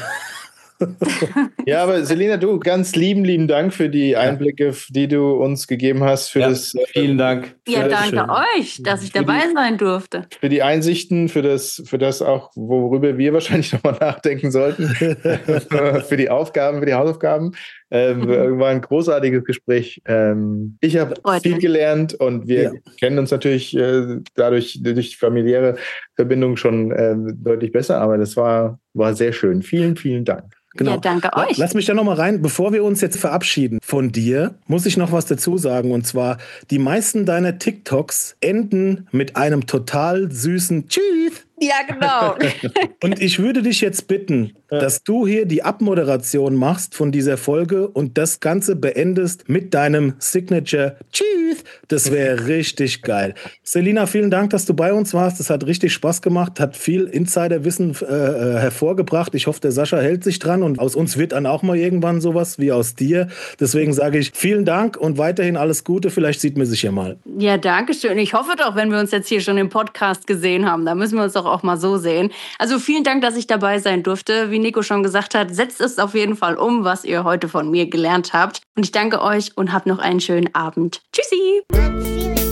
Ja, aber Selina, du, ganz lieben Dank für die Einblicke, die du uns gegeben hast. Vielen Dank. Ja, danke euch, dass ich dabei sein durfte. Für die Einsichten, für das auch, worüber wir wahrscheinlich nochmal nachdenken sollten. Für die Aufgaben, für die Hausaufgaben. War ein großartiges Gespräch. Ich habe viel gelernt und wir kennen uns natürlich dadurch durch familiäre Verbindung schon deutlich besser, aber das war sehr schön. Vielen, vielen Dank. Genau. Ja, danke euch. Lass mich da nochmal rein. Bevor wir uns jetzt verabschieden von dir, muss ich noch was dazu sagen. Und zwar, die meisten deiner TikToks enden mit einem total süßen Tschüss. Ja, genau. Und ich würde dich jetzt bitten, dass du hier die Abmoderation machst von dieser Folge und das Ganze beendest mit deinem Signature Tschüss. Das wäre richtig geil. Selina, vielen Dank, dass du bei uns warst. Das hat richtig Spaß gemacht, hat viel Insiderwissen hervorgebracht. Ich hoffe, der Sascha hält sich dran und aus uns wird dann auch mal irgendwann sowas wie aus dir. Deswegen sage ich vielen Dank und weiterhin alles Gute. Vielleicht sieht man sich ja mal. Ja, danke schön. Ich hoffe doch, wenn wir uns jetzt hier schon im Podcast gesehen haben, da müssen wir uns doch auch mal so sehen. Also vielen Dank, dass ich dabei sein durfte. Wie Nico schon gesagt hat, setzt es auf jeden Fall um, was ihr heute von mir gelernt habt. Und ich danke euch und habt noch einen schönen Abend. Tschüssi!